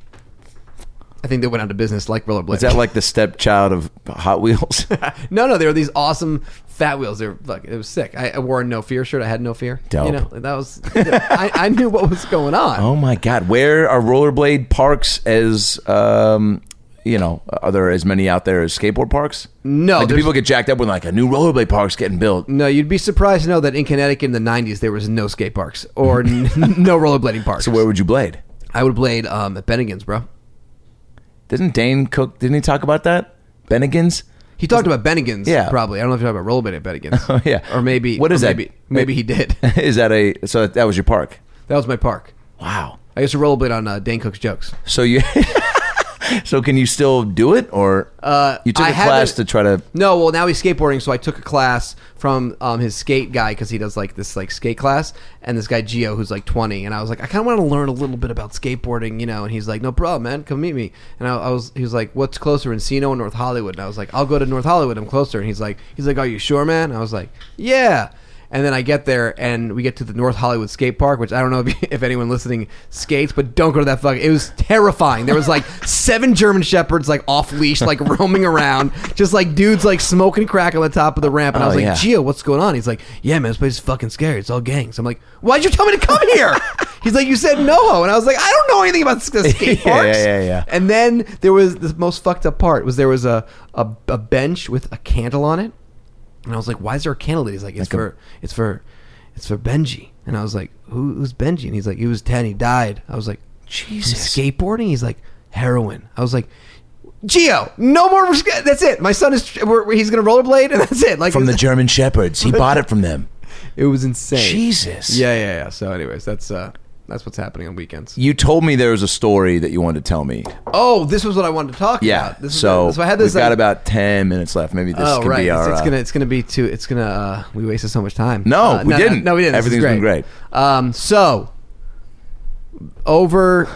Speaker 3: I think they went out of business like rollerblades.
Speaker 4: Is that like the stepchild of Hot Wheels?
Speaker 3: No, no, they were these awesome Fat Wheels. They were fuck, it was sick. I, I wore a No Fear shirt. I had no fear.
Speaker 4: Dope.
Speaker 3: You know, that was. I, I knew what was going on.
Speaker 4: Oh my God. Where are rollerblade parks as, um, you know, are there as many out there as skateboard parks?
Speaker 3: No,
Speaker 4: Like, do
Speaker 3: there's-
Speaker 4: people get jacked up when like a new rollerblade park's getting built?
Speaker 3: No, you'd be surprised to know that in Connecticut in the nineties there was no skate parks or n- no rollerblading parks.
Speaker 4: So where would you blade?
Speaker 3: I would blade um, at Bennigan's, bro.
Speaker 4: Didn't Dane Cook, didn't he talk about that? Bennigan's?
Speaker 3: He talked about Bennigan's.
Speaker 4: Yeah.
Speaker 3: Probably. I don't know if you're talking about rollerblading at Bennigan's.
Speaker 4: Oh, yeah.
Speaker 3: Or maybe.
Speaker 4: What is
Speaker 3: or
Speaker 4: that?
Speaker 3: maybe, Maybe he did.
Speaker 4: Is that a, so that was your park?
Speaker 3: That was my park.
Speaker 4: Wow.
Speaker 3: I used to rollerblade on uh, Dane Cook's jokes.
Speaker 4: So you, so can you still do it, or
Speaker 3: Uh,
Speaker 4: you took
Speaker 3: I
Speaker 4: a class
Speaker 3: haven't-
Speaker 4: to try to?
Speaker 3: No, well, now he's skateboarding, so I took a class from um, his skate guy because he does like this like skate class, and this guy Gio who's like twenty, and I was like, I kind of want to learn a little bit about skateboarding, you know, and he's like, no problem, man, come meet me, and I, I was, he was like, what's closer, Encino or North Hollywood? And I was like, I'll go to North Hollywood, I'm closer, and he's like, he's like, are you sure, man? And I was like, yeah. And then I get there, and we get to the North Hollywood skate park, which I don't know if, if anyone listening skates, but don't go to that fucking... It was terrifying. There was like seven German Shepherds, like off leash, like roaming around, just like dudes like smoking crack on the top of the ramp. And I
Speaker 4: Oh,
Speaker 3: was like,
Speaker 4: yeah.
Speaker 3: Gio, what's going on? He's like, yeah, man, this place is fucking scary. It's all gangs. I'm like, why'd you tell me to come here? He's like, you said NoHo. And I was like, I don't know anything about the skate
Speaker 4: Yeah,
Speaker 3: parks.
Speaker 4: yeah, yeah, yeah.
Speaker 3: And then there was the most fucked up part was there was a, a, a bench with a candle on it. And I was like, why is there a candle? He's like, it's
Speaker 4: Like a-
Speaker 3: for, it's for, it's for Benji. And I was like, Who, who's Benji? And he's like, he was ten, he died. I was like,
Speaker 4: Jesus.
Speaker 3: skateboarding? He's like, heroin. I was like, Gio, no more. That's it. My son is, we're, he's going to rollerblade and that's it. Like
Speaker 4: From the German Shepherds. He bought it from them.
Speaker 3: It was insane.
Speaker 4: Jesus.
Speaker 3: Yeah, yeah, yeah. So anyways, that's, uh, that's what's happening on weekends.
Speaker 4: You told me there was a story that you wanted to tell me.
Speaker 3: Oh, this was what I wanted to talk
Speaker 4: Yeah.
Speaker 3: about. This is
Speaker 4: so
Speaker 3: so I had this.
Speaker 4: we've got
Speaker 3: like-
Speaker 4: about ten minutes left. Maybe this
Speaker 3: Oh
Speaker 4: can
Speaker 3: right,
Speaker 4: be
Speaker 3: it's,
Speaker 4: our.
Speaker 3: it's
Speaker 4: uh,
Speaker 3: gonna it's gonna be too. It's gonna. Uh, we wasted so much time.
Speaker 4: No,
Speaker 3: Uh,
Speaker 4: we didn't.
Speaker 3: No, we didn't. This is
Speaker 4: Everything's been great.
Speaker 3: Um, so over.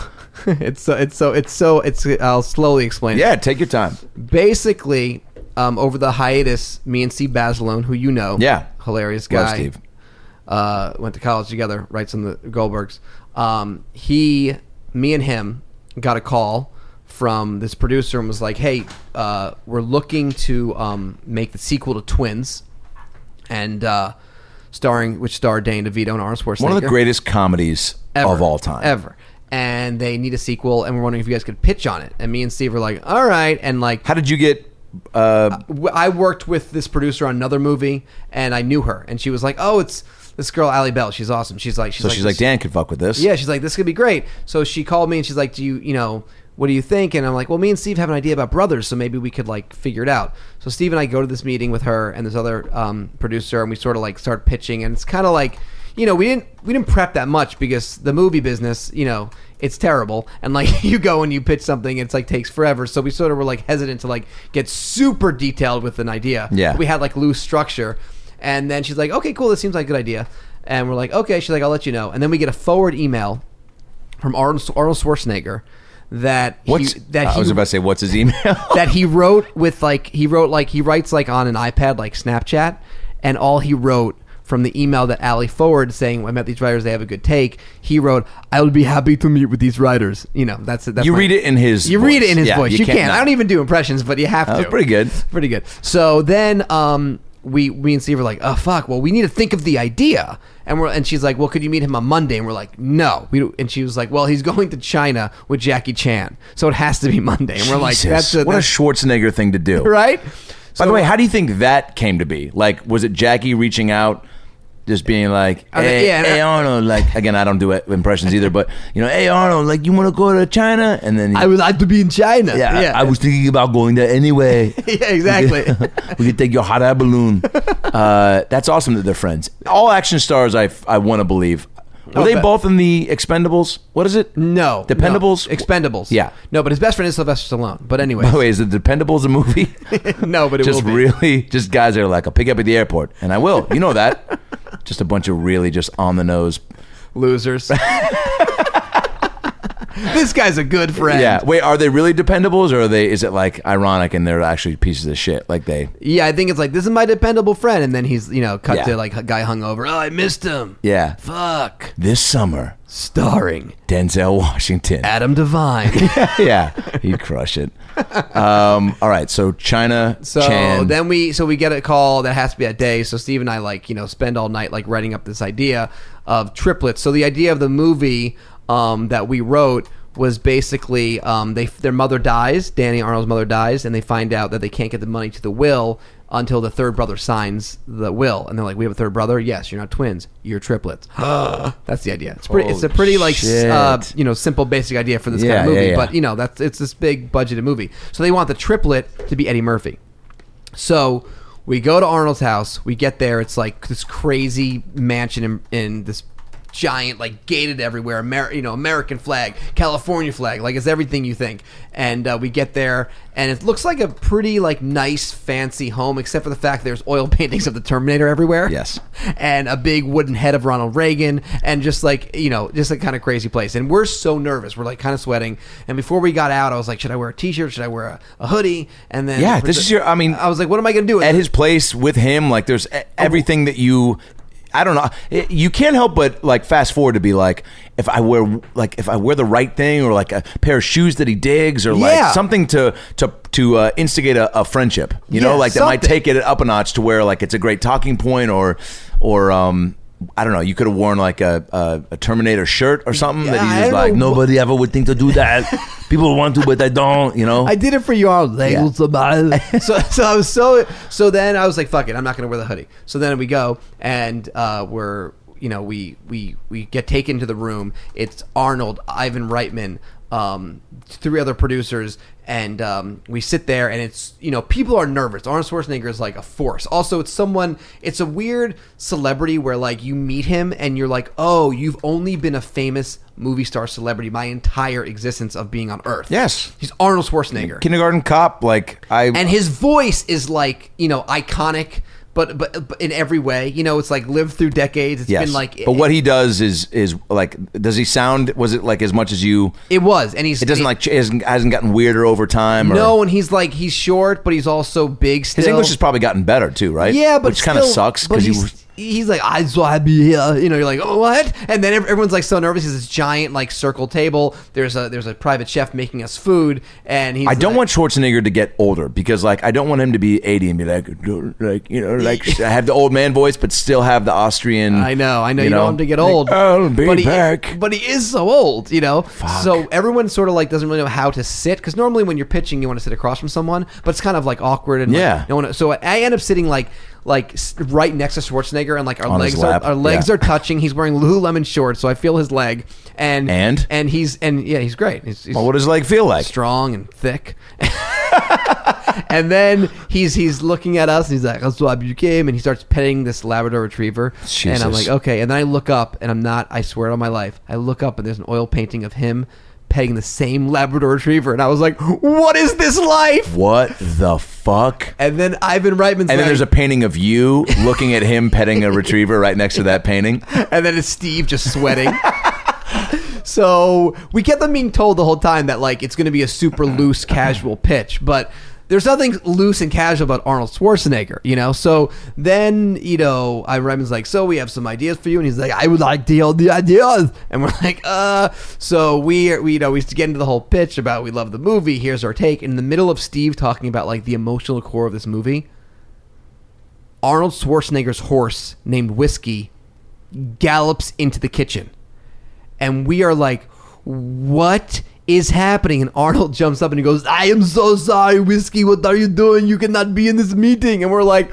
Speaker 3: it's so it's so it's so it's. I'll slowly explain.
Speaker 4: yeah, take your time.
Speaker 3: It. Basically, um, over the hiatus, me and Steve Basilone, who you know,
Speaker 4: Yeah.
Speaker 3: hilarious
Speaker 4: Love
Speaker 3: guy,
Speaker 4: Steve.
Speaker 3: uh, went to college together, writes on the Goldbergs. Um, he, me and him got a call from this producer and was like, hey, uh, we're looking to um, make the sequel to Twins, and uh, starring, which starred Danny DeVito and Arnold Schwarzenegger.
Speaker 4: One of the greatest comedies
Speaker 3: Ever.
Speaker 4: of all time.
Speaker 3: Ever. And they need a sequel, and we're wondering if you guys could pitch on it. And me and Steve were like, all right. And like,
Speaker 4: How did you get? Uh,
Speaker 3: w- I worked with this producer on another movie, and I knew her, and she was like, "Oh, it's this girl, Ali Bell. She's awesome. She's like, she's
Speaker 4: so
Speaker 3: like,
Speaker 4: she's like,
Speaker 3: this-
Speaker 4: Dan could fuck with this.
Speaker 3: yeah, she's like, this could be great." So she called me, and she's like, "Do you, you know, what do you think?" And I'm like, "Well, me and Steve have an idea about brothers, so maybe we could like figure it out." So Steve and I go to this meeting with her and this other um, producer, and we sort of like start pitching, and it's kind of like, you know, we didn't we didn't prep that much because the movie business, you know, it's terrible, and like you go and you pitch something, it's like takes forever. So we sort of were like hesitant to like get super detailed with an idea.
Speaker 4: Yeah.
Speaker 3: We had like loose structure, and then she's like, "Okay, cool, this seems like a good idea," and we're like, "Okay." She's like, "I'll let you know," and then we get a forward email from Arnold, Arnold Schwarzenegger that
Speaker 4: What's?
Speaker 3: he, that
Speaker 4: I
Speaker 3: he
Speaker 4: was about to say, what's his email?
Speaker 3: that he wrote with like he wrote like he writes like on an iPad like Snapchat, and all he wrote from the email that Ali forwarded saying, "I met these writers, they have a good take," he wrote, "I will be happy to meet with these writers." You know, that's it. That's
Speaker 4: You
Speaker 3: my-
Speaker 4: read it in his
Speaker 3: You read it
Speaker 4: voice.
Speaker 3: in his
Speaker 4: Yeah,
Speaker 3: voice.
Speaker 4: you
Speaker 3: You,
Speaker 4: can't
Speaker 3: can.
Speaker 4: not.
Speaker 3: I don't even do impressions, but you have
Speaker 4: That
Speaker 3: to.
Speaker 4: was pretty good.
Speaker 3: Pretty good. So then um, we we and Steve were like, "Oh fuck! Well, we need to think of the idea." And we're and she's like, "Well, could you meet him on Monday?" And we're like, "No." We don't- and she was like, "Well, he's going to China with Jackie Chan, so it has to be Monday." And we're like,
Speaker 4: Jesus,
Speaker 3: "That's a,
Speaker 4: what a
Speaker 3: that's,
Speaker 4: Schwarzenegger thing to do."
Speaker 3: right."
Speaker 4: By
Speaker 3: So-
Speaker 4: the way, how do you think that came to be? Like, was it Jackie reaching out, just being like,
Speaker 3: Uh,
Speaker 4: "Hey,
Speaker 3: yeah, and
Speaker 4: hey
Speaker 3: I-
Speaker 4: Arnold," like again, I don't do it- impressions either, but you know, "Hey Arnold, like, you want to go to China?" And then
Speaker 3: I would like to be in China.
Speaker 4: yeah, I-
Speaker 3: yeah.
Speaker 4: I, was thinking about going there anyway.
Speaker 3: yeah, exactly.
Speaker 4: We could take your hot air balloon. Uh, that's awesome that they're friends. All action stars, I I want to believe. Were
Speaker 3: Oh,
Speaker 4: they
Speaker 3: but-
Speaker 4: both in the Expendables? What is it?
Speaker 3: no,
Speaker 4: Dependables?
Speaker 3: no. Expendables.
Speaker 4: Yeah.
Speaker 3: no, but his best friend is Sylvester Stallone. But anyway,
Speaker 4: By the way, is the Dependables a movie?
Speaker 3: no, but it
Speaker 4: just
Speaker 3: will be.
Speaker 4: really, just guys that are like, "I'll pick you up at the airport," and I will. You know that. Just a bunch of really just on the nose.
Speaker 3: Losers. This guy's a good friend.
Speaker 4: Yeah. Wait, are they really Dependables, or are they? Is it like ironic and they're actually pieces of shit? Like they.
Speaker 3: Yeah, I think it's like, this is my dependable friend, and then he's, you know, cut
Speaker 4: Yeah.
Speaker 3: to like a guy hungover. Oh, I missed him.
Speaker 4: Yeah.
Speaker 3: Fuck.
Speaker 4: This summer,
Speaker 3: Starring
Speaker 4: Denzel Washington.
Speaker 3: Adam Devine.
Speaker 4: Yeah, he'd crush it. Um, all right, so China
Speaker 3: So
Speaker 4: Chan.
Speaker 3: then we so we get a call that has to be that day. So Steve and I like, you know, spend all night like writing up this idea of triplets. So the idea of the movie um, that we wrote was basically um, they their mother dies, Danny Arnold's mother dies, and they find out that they can't get the money to the will until the third brother signs the will, and they're like, "We have a third brother. Yes, you're not twins. You're triplets." That's the idea. It's pretty. it's a
Speaker 4: Holy
Speaker 3: pretty like s- uh,
Speaker 4: shit.
Speaker 3: you know, simple basic idea for this
Speaker 4: Yeah,
Speaker 3: kind of movie,
Speaker 4: yeah, yeah.
Speaker 3: but you know, that's it's this big budgeted movie. So they want the triplet to be Eddie Murphy. So we go to Arnold's house. We get there. It's like this crazy mansion in, in this giant, like gated everywhere, Amer- you know, American flag, California flag, like it's everything you think. And uh, we get there, and it looks like a pretty like nice, fancy home, except for the fact there's oil paintings of the Terminator everywhere.
Speaker 4: Yes,
Speaker 3: and a big wooden head of Ronald Reagan, and just like you know, just a kind of crazy place. And we're so nervous, we're like kind of sweating. And before we got out, I was like, should I wear a T-shirt? Should I wear a, a hoodie? And then
Speaker 4: yeah, this is your. I mean,
Speaker 3: I was like, what am I going to do
Speaker 4: at his place with him? Like, there's everything that you. I don't know. It, you can't help but like fast forward to be like, if I wear like if I wear the right thing, or like a pair of shoes that he digs, or like
Speaker 3: Yeah.
Speaker 4: something to to to uh, instigate a, a friendship. You know,
Speaker 3: Yeah,
Speaker 4: like that might
Speaker 3: something.
Speaker 4: take it up a notch to where like it's a great talking point, or or um. I don't know. You could have worn like a, a, a Terminator shirt or something
Speaker 3: Yeah,
Speaker 4: that
Speaker 3: I
Speaker 4: he's just
Speaker 3: don't
Speaker 4: like,
Speaker 3: know.
Speaker 4: nobody ever would think to do that. People want to, but they don't. You know.
Speaker 3: I did it for you. I was like,
Speaker 4: Yeah.
Speaker 3: "What's up?" so, so I was so, so then I was like, fuck it, I'm not going to wear the hoodie. So then we go, and uh, we're, you know, we, we, we get taken to the room. It's Arnold, Ivan Reitman, um, three other producers, and um, we sit there, and it's, you know, people are nervous. Arnold Schwarzenegger is like a force. Also, it's someone, it's a weird celebrity where like you meet him and you're like, oh, you've only been a famous movie star celebrity my entire existence of being on Earth.
Speaker 4: Yes.
Speaker 3: He's Arnold Schwarzenegger.
Speaker 4: Kindergarten Cop. Like I.
Speaker 3: And his voice is like, you know, iconic, but but, but in every way. You know, it's like lived through decades. It's
Speaker 4: Yes,
Speaker 3: been like,
Speaker 4: but what he does is is like, does he sound? Was it like as much as you?
Speaker 3: it was, and he's
Speaker 4: It doesn't
Speaker 3: he-
Speaker 4: like ch- hasn't, hasn't gotten weirder over time. Or,
Speaker 3: no, and he's like he's short, but he's also big. Still,
Speaker 4: his English has probably gotten better too, right?
Speaker 3: yeah, but
Speaker 4: which kind of
Speaker 3: still-
Speaker 4: sucks
Speaker 3: but
Speaker 4: because he.
Speaker 3: he's,
Speaker 4: was-
Speaker 3: he's like, I'm so happy here. You know, you're like, oh, what? And then ev- everyone's like so nervous. He's this giant like circle table. There's a there's a private chef making us food, and he's
Speaker 4: I don't
Speaker 3: like,
Speaker 4: want Schwarzenegger to get older because, like, I don't want him to be eighty and be like, like you know, like have the old man voice, but still have the Austrian.
Speaker 3: I know, I know. You,
Speaker 4: you
Speaker 3: don't
Speaker 4: know,
Speaker 3: want him to get
Speaker 4: like,
Speaker 3: old.
Speaker 4: I'll be
Speaker 3: but he,
Speaker 4: back.
Speaker 3: But he is so old, you know. So everyone sort of like doesn't really know how to sit, because normally when you're pitching, you want to sit across from someone, but it's kind of like awkward and like,
Speaker 4: Yeah.
Speaker 3: no one. So I end up sitting like like s- right next to Schwarzenegger, and like our
Speaker 4: On his
Speaker 3: legs are
Speaker 4: lap,
Speaker 3: our legs
Speaker 4: yeah.
Speaker 3: are touching. He's wearing Lululemon shorts, so I feel his leg, and
Speaker 4: And?
Speaker 3: and he's and yeah, he's great. He's, he's
Speaker 4: Well, what does his leg feel like?
Speaker 3: strong and thick. And then he's he's looking at us, and he's like, "That's why you came," and he starts petting this Labrador Retriever. And I'm
Speaker 4: Jesus.
Speaker 3: like, okay. And then I look up, and I'm not. I swear on my life, I look up, and there's an oil painting of him petting the same Labrador Retriever, and I was like, "What is this life?"
Speaker 4: What the fuck?
Speaker 3: And then Ivan Reitman's
Speaker 4: And then
Speaker 3: like,
Speaker 4: there's a painting of you looking at him petting a retriever right next to that painting.
Speaker 3: and then it's Steve just sweating. So we kept them being told the whole time that like it's going to be a super loose, casual pitch, but there's nothing loose and casual about Arnold Schwarzenegger, you know. So then, you know, I Reitman's like, so we have some ideas for you, and he's like, I would like to hear the ideas, and we're like, uh. So we, we, you know, we get into the whole pitch about we love the movie. Here's our take. In the middle of Steve talking about like the emotional core of this movie, Arnold Schwarzenegger's horse named Whiskey gallops into the kitchen. And we are like, what is happening? And Arnold jumps up and he goes, I am so sorry, Whiskey. What are you doing? You cannot be in this meeting. And we're like,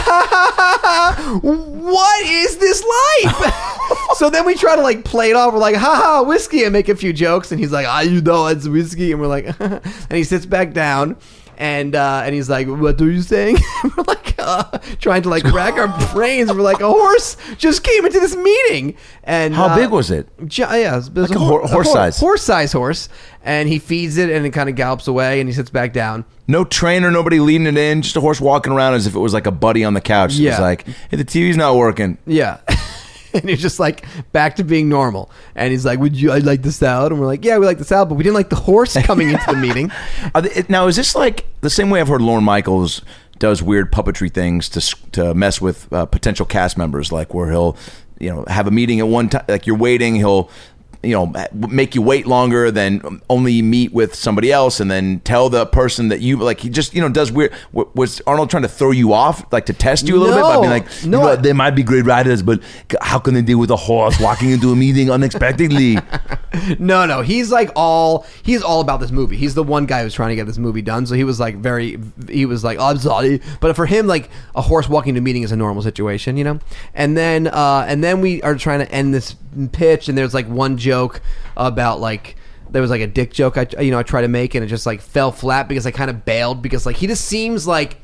Speaker 3: what is this life? So then we try to like play it off. We're like, haha, Whiskey, and make a few jokes. And he's like, ah, you know, it's Whiskey. And we're like, and he sits back down. And uh, and he's like, what are you saying? We're like uh, trying to like rack our brains. We're like, a horse just came into this meeting. And
Speaker 4: How
Speaker 3: uh,
Speaker 4: big was it?
Speaker 3: Gi- yeah, it was, it was
Speaker 4: Like a hor- horse size.
Speaker 3: horse size horse. And he feeds it, and it kind of gallops away, and he sits back down.
Speaker 4: No trainer, nobody leading it in, just a horse walking around as if it was like a buddy on the couch. It
Speaker 3: Yeah.
Speaker 4: was like, hey, the T V's not working.
Speaker 3: Yeah. And he's just like back to being normal. And he's like, would you, I like the salad? And we're like, yeah, we like the salad, but we didn't like the horse coming into the meeting.
Speaker 4: Are they- now, is this like the same way I've heard Lorne Michaels does weird puppetry things to s- to mess with uh, potential cast members, like where he'll, you know, have a meeting at one time, like you're waiting, he'll, you know, make you wait longer than only meet with somebody else, and then tell the person that you like. He just, you know, does weird. w- Was Arnold trying to throw you off, like to test you a little bit by
Speaker 3: No.
Speaker 4: being like,
Speaker 3: No,
Speaker 4: you know,
Speaker 3: I-
Speaker 4: they might be great writers, but how can they deal with a horse walking into a meeting unexpectedly?
Speaker 3: No, no, he's like all he's all about this movie. He's the one guy who's trying to get this movie done. So he was like very, he was like, oh, I'm sorry, but for him, like a horse walking to a meeting is a normal situation, you know. And then, uh, and then we are trying to end this pitch, and there's like one joke about like. There was like a dick joke I you know I tried to make, and it just like fell flat because I kind of bailed because like he just seems like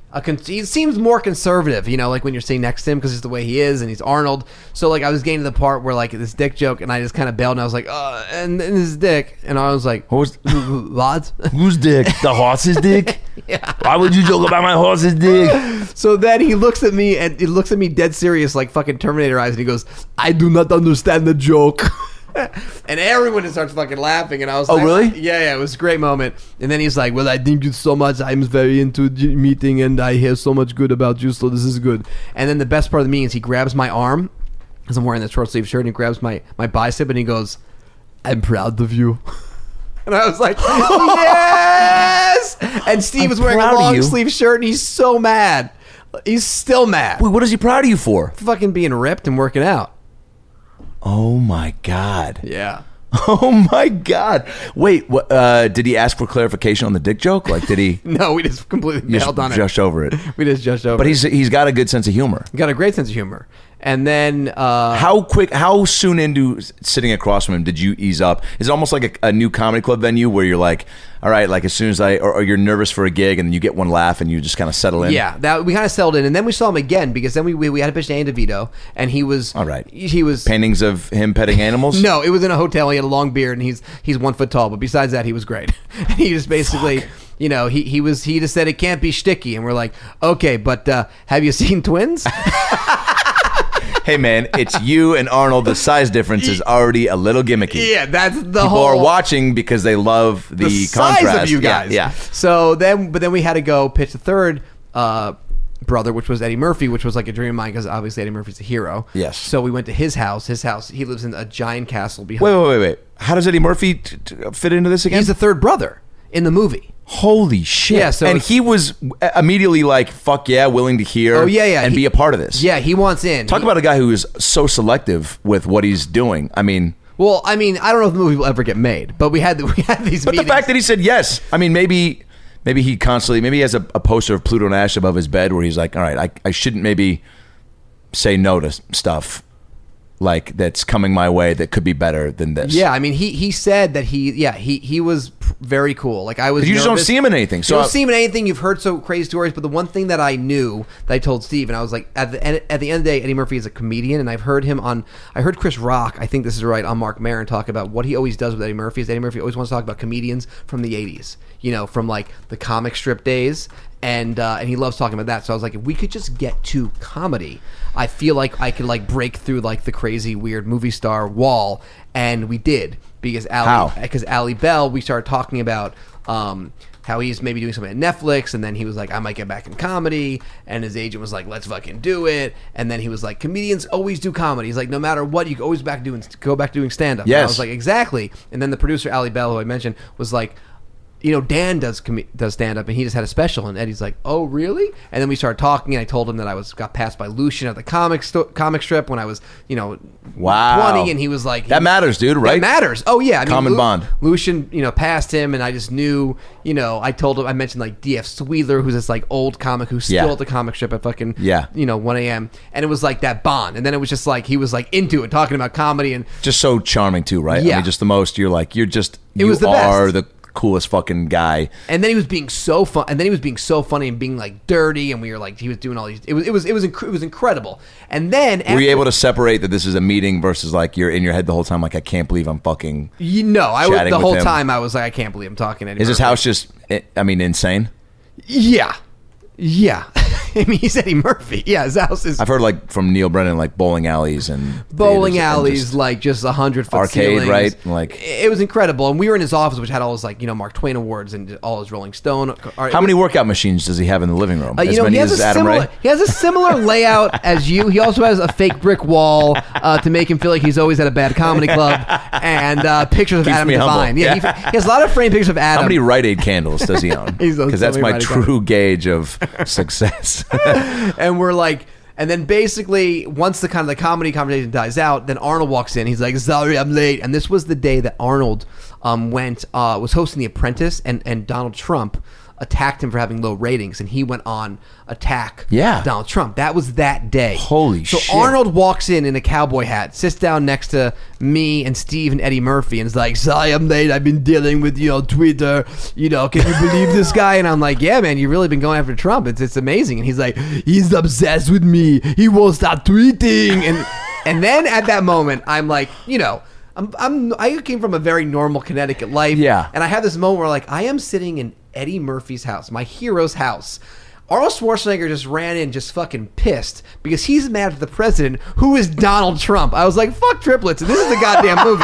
Speaker 3: A con- he seems more conservative, you know, like when you're sitting next to him because it's the way he is and he's Arnold. So like I was getting to the part where like this dick joke and I just kind of bailed and I was like, uh, and, and his dick, and I was like,
Speaker 4: What was
Speaker 3: what?
Speaker 4: whose dick? The horse's dick?
Speaker 3: Yeah.
Speaker 4: Why would you joke about my horse's dick?
Speaker 3: So then he looks at me and he looks at me dead serious, like fucking Terminator eyes, and he goes, "I do not understand the joke." And everyone just starts fucking laughing, and I was
Speaker 4: Oh,
Speaker 3: like,
Speaker 4: really?
Speaker 3: Yeah, yeah, it was a great moment. And then he's like, "Well, I thank you so much. I'm very into the meeting, and I hear so much good about you, so this is good." And then the best part of the meeting is he grabs my arm, because I'm wearing the short sleeve shirt, and he grabs my, my bicep, and he goes, "I'm proud of you." And I was like, yes! And Steve
Speaker 4: I'm
Speaker 3: was wearing a
Speaker 4: proud of
Speaker 3: long
Speaker 4: you.
Speaker 3: sleeve shirt, and he's so mad. He's still mad.
Speaker 4: Wait, what is he proud of you for?
Speaker 3: Fucking being ripped and working out.
Speaker 4: Oh my god.
Speaker 3: Yeah.
Speaker 4: Oh my god. Wait, what, uh, did he ask for clarification on the dick joke? Like, did he
Speaker 3: No, we just completely
Speaker 4: you
Speaker 3: bailed
Speaker 4: just
Speaker 3: on it.
Speaker 4: just over it?
Speaker 3: We just judged over
Speaker 4: But
Speaker 3: it.
Speaker 4: he's he's got a good sense of humor.
Speaker 3: got a great sense of humor. And then uh
Speaker 4: How quick? How soon into sitting across from him did you ease up? Is it almost like a, a new comedy club venue where you're like, all right, like as soon as I, or, or you're nervous for a gig and then you get one laugh and you just kind of settle in?
Speaker 3: yeah, that we kind of settled in, and then we saw him again because then we we, we had a pitch to Andy DeVito, and he was
Speaker 4: All right.
Speaker 3: He was
Speaker 4: Paintings of him petting animals?
Speaker 3: no, it was in a hotel. He had a long beard, and he's he's one foot tall. But besides that, he was great. He just basically, you know, he he was he just said it can't be shticky, and we're like, okay, but uh, have you seen Twins?
Speaker 4: Hey man, it's you and Arnold. The size difference is already a little gimmicky.
Speaker 3: Yeah, that's the
Speaker 4: People
Speaker 3: whole.
Speaker 4: are watching because they love the,
Speaker 3: the size
Speaker 4: contrast.
Speaker 3: of you
Speaker 4: Yeah,
Speaker 3: guys.
Speaker 4: Yeah.
Speaker 3: So then, but then we had to go pitch the third uh, brother, which was Eddie Murphy, which was like a dream of mine because obviously Eddie Murphy's a hero.
Speaker 4: Yes.
Speaker 3: So we went to his house. His house. He lives in a giant castle behind.
Speaker 4: Wait, wait, wait, wait. How does Eddie Murphy t- t- fit into this again?
Speaker 3: He's the third brother in the movie.
Speaker 4: Holy shit.
Speaker 3: Yeah, so
Speaker 4: and
Speaker 3: it's-
Speaker 4: he was immediately like, fuck yeah, willing to hear
Speaker 3: Oh yeah, yeah,
Speaker 4: and
Speaker 3: he-
Speaker 4: be a part of this.
Speaker 3: Yeah, he wants in.
Speaker 4: Talk
Speaker 3: He-
Speaker 4: about a guy who is so selective with what he's doing. I mean,
Speaker 3: Well, I mean, I don't know if the movie will ever get made, but we had we had these
Speaker 4: but
Speaker 3: meetings.
Speaker 4: the fact that he said yes, I mean, maybe maybe he constantly, maybe he has a, a poster of Pluto Nash above his bed where he's like, all right, I, I shouldn't maybe say no to stuff like that's coming my way that could be better than this.
Speaker 3: Yeah, I mean, he he said that he yeah he he was p- very cool. Like I was.
Speaker 4: But you just don't
Speaker 3: nervous.
Speaker 4: see him in anything, so
Speaker 3: you
Speaker 4: I-
Speaker 3: don't see him in anything. You've heard so crazy stories, but the one thing that I knew that I told Steve, and I was like, at the end, at the end of the day, Eddie Murphy is a comedian, and I've heard him on. I heard Chris Rock. I think this is right on Mark Maron talk about what he always does with Eddie Murphy. Is Eddie Murphy always wants to talk about comedians from the eighties. You know, from like the comic strip days. And uh, and he loves talking about that. So I was like, if we could just get to comedy, I feel like I could like break through like the crazy weird movie star wall, and we did because Ali,
Speaker 4: How?
Speaker 3: because Ali Bell, we started talking about um, how he's maybe doing something at Netflix, and then he was like, I might get back in comedy, and his agent was like, let's fucking do it, and then he was like, comedians always do comedy. He's like, no matter what, you can always back doing go back doing stand up.
Speaker 4: Yes.
Speaker 3: I was like, exactly. And then the producer Ali Bell, who I mentioned, was like, you know, Dan does com- does stand up, and he just had a special, and Eddie's like, "Oh, really?" And then we started talking, and I told him that I was got passed by Lucian at the comic sto- comic strip when I was, you know,
Speaker 4: Wow.
Speaker 3: twenty, and he was like,
Speaker 4: That matters, dude, right?
Speaker 3: That matters. Oh yeah, I mean,
Speaker 4: Common bond.
Speaker 3: Lucian, you know, passed him, and I just knew, you know, I told him, I mentioned like D F Sweeler, who's this like old comic who's still
Speaker 4: Yeah.
Speaker 3: at the comic strip at fucking,
Speaker 4: Yeah.
Speaker 3: you know, one a.m. And it was like that bond, and then it was just like he was like into it, talking about comedy, and
Speaker 4: Just so charming too, right? I
Speaker 3: Yeah.
Speaker 4: mean, just the most. You're like, you're just,
Speaker 3: It
Speaker 4: you
Speaker 3: was the
Speaker 4: are
Speaker 3: best.
Speaker 4: the coolest fucking guy.
Speaker 3: And then he was being so fun, and then he was being so funny and being like dirty, and we were like, he was doing all these. It was, it was, it was, inc- it was incredible. And then,
Speaker 4: Were
Speaker 3: after,
Speaker 4: you able to separate that this is a meeting versus like you're in your head the whole time, like I can't believe I'm fucking.
Speaker 3: You know, I was,
Speaker 4: chatting
Speaker 3: the
Speaker 4: with
Speaker 3: whole
Speaker 4: him?
Speaker 3: time I was like, I can't believe I'm talking to Eddie
Speaker 4: Is this
Speaker 3: Murphy.
Speaker 4: house just, I mean, insane?
Speaker 3: Yeah, yeah. I mean, he's Eddie Murphy. Yeah, his house is
Speaker 4: I've heard like from Neil Brennan, like bowling alleys and
Speaker 3: bowling
Speaker 4: theaters and
Speaker 3: alleys,
Speaker 4: just-
Speaker 3: like just a hundred foot
Speaker 4: Arcade,
Speaker 3: ceilings.
Speaker 4: right? Like-
Speaker 3: it was incredible. And we were in his office, which had all his like you know Mark Twain awards and all his Rolling Stone.
Speaker 4: How many workout machines does he have in the living room?
Speaker 3: Uh, you
Speaker 4: as
Speaker 3: know,
Speaker 4: many
Speaker 3: he has,
Speaker 4: as
Speaker 3: a
Speaker 4: Adam
Speaker 3: similar,
Speaker 4: Ray?
Speaker 3: he has a similar layout as you. He also has a fake brick wall uh, to make him feel like he's always at a bad comedy club, and uh, pictures of
Speaker 4: Keeps
Speaker 3: Adam
Speaker 4: me humble.
Speaker 3: Devine. Yeah,
Speaker 4: Yeah.
Speaker 3: He, he has a lot of framed pictures of Adam.
Speaker 4: How many Rite Aid candles does he own?
Speaker 3: He's owned
Speaker 4: Because
Speaker 3: so
Speaker 4: that's
Speaker 3: many
Speaker 4: my
Speaker 3: Rite Aid
Speaker 4: true
Speaker 3: candles.
Speaker 4: gauge of success.
Speaker 3: And we're like, and then basically once the kind of the comedy conversation dies out, then Arnold walks in. He's like, sorry, I'm late. And this was the day that Arnold um, went uh, was hosting The Apprentice, and and Donald Trump attacked him for having low ratings, and he went on attack
Speaker 4: Yeah.
Speaker 3: Donald Trump. That was that day.
Speaker 4: Holy
Speaker 3: so
Speaker 4: shit.
Speaker 3: Arnold walks in in a cowboy hat, sits down next to me and Steve and Eddie Murphy, and is like, sorry I'm late, I've been dealing with, you know, Twitter, you know, can you believe this guy? And I'm like, yeah, man, you've really been going after Trump. It's it's amazing. And he's like, he's obsessed with me. He won't stop tweeting. And and then at that moment, I'm like, you know, I'm, I'm I came from a very normal Connecticut life.
Speaker 4: Yeah.
Speaker 3: And I have this moment where, like, I am sitting in Eddie Murphy's house, my hero's house. Arnold Schwarzenegger just ran in just fucking pissed because he's mad at the president, who is Donald Trump. I was like, fuck triplets. And this is the goddamn movie.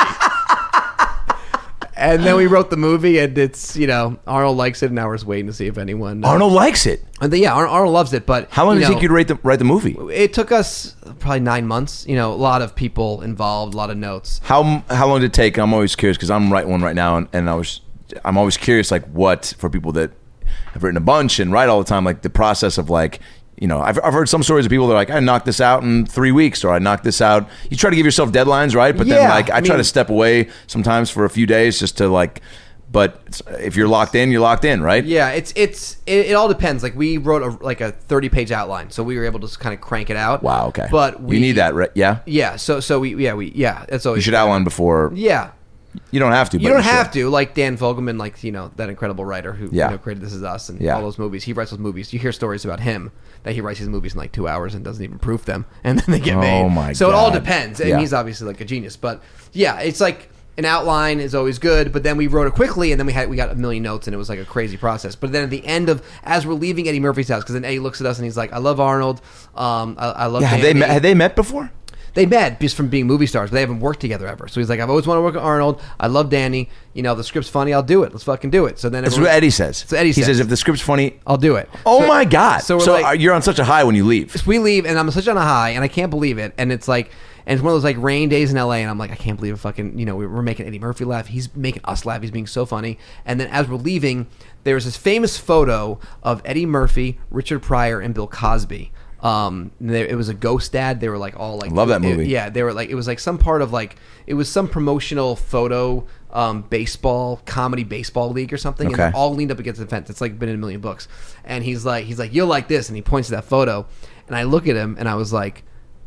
Speaker 3: And then we wrote the movie, and it's, you know, Arnold likes it, and now we're just waiting to see if anyone... Uh,
Speaker 4: Arnold likes it.
Speaker 3: And then, yeah, Ar- Arnold loves it, but...
Speaker 4: How long
Speaker 3: you
Speaker 4: does
Speaker 3: know,
Speaker 4: he think you'd write the, write the movie?
Speaker 3: It took us probably nine months. You know, a lot of people involved, a lot of notes.
Speaker 4: How how long did it take? I'm always curious because I'm writing one right now, and, and I was I'm always curious, like, what, for people that have written a bunch and write all the time, like the process of, like, you know, I've, I've heard some stories of people that are like, I knocked this out in three weeks, or I knocked this out. You try to give yourself deadlines, right? But then,
Speaker 3: Yeah,
Speaker 4: like, I,
Speaker 3: I
Speaker 4: try
Speaker 3: mean-
Speaker 4: to step away sometimes for a few days just to, like, but it's- if you're locked in, you're locked in, right?
Speaker 3: Yeah, it's it's it, it all depends. Like, we wrote a, like a thirty page outline, so we were able to just kind of crank it out.
Speaker 4: Wow, okay.
Speaker 3: But we
Speaker 4: you need that, right? Yeah?
Speaker 3: Yeah. So so we yeah we yeah that's always
Speaker 4: You should outline before.
Speaker 3: Yeah.
Speaker 4: You don't have to, but
Speaker 3: You don't
Speaker 4: should.
Speaker 3: have to, like Dan Fogelman, like, you know, that incredible writer who
Speaker 4: Yeah.
Speaker 3: you know, created This Is Us and
Speaker 4: Yeah.
Speaker 3: all those movies. He writes those movies. You hear stories about him that he writes his movies in like two hours and doesn't even proof them, and then they get
Speaker 4: Oh,
Speaker 3: made.
Speaker 4: my
Speaker 3: so it all
Speaker 4: God.
Speaker 3: depends, and
Speaker 4: Yeah.
Speaker 3: he's obviously like a genius. But yeah, it's like an outline is always good, but then we wrote it quickly, and then we had we got a million notes, and it was like a crazy process. But then at the end of, as we're leaving Eddie Murphy's house, because then Eddie looks at us and he's like, "I love Arnold. Um, I, I love."
Speaker 4: Yeah, have they,
Speaker 3: Danny."
Speaker 4: met, have they met before?
Speaker 3: They met just from being movie stars, but they haven't worked together ever. So he's like, I've always wanted to work with Arnold. I love Danny. You know, the script's funny. I'll do it. Let's fucking do it. So then
Speaker 4: That's
Speaker 3: everyone-
Speaker 4: what Eddie says.
Speaker 3: So Eddie
Speaker 4: he
Speaker 3: says.
Speaker 4: says, if the script's funny,
Speaker 3: I'll do it.
Speaker 4: oh
Speaker 3: So-
Speaker 4: my God.
Speaker 3: So
Speaker 4: So,
Speaker 3: we're like,
Speaker 4: uh, you're on such a high when you leave.
Speaker 3: we leave, and I'm such on a high, and I can't believe it. And it's like, and it's one of those like rain days in L A, and I'm like, I can't believe it. Fucking, you know, we're making Eddie Murphy laugh. He's making us laugh. He's being so funny. And then as we're leaving, there's this famous photo of Eddie Murphy, Richard Pryor, and Bill Cosby. Um, they, it was a ghost dad. They were like all like,
Speaker 4: Love that movie.
Speaker 3: it- yeah, they were like, it was like some part of like, it was some promotional photo, um, baseball comedy baseball league or something. And
Speaker 4: Okay.
Speaker 3: they're all leaned up against the fence. It's like been in a million books. And he's like, he's like, you'll like this, and he points to that photo, and I look at him, and I was like,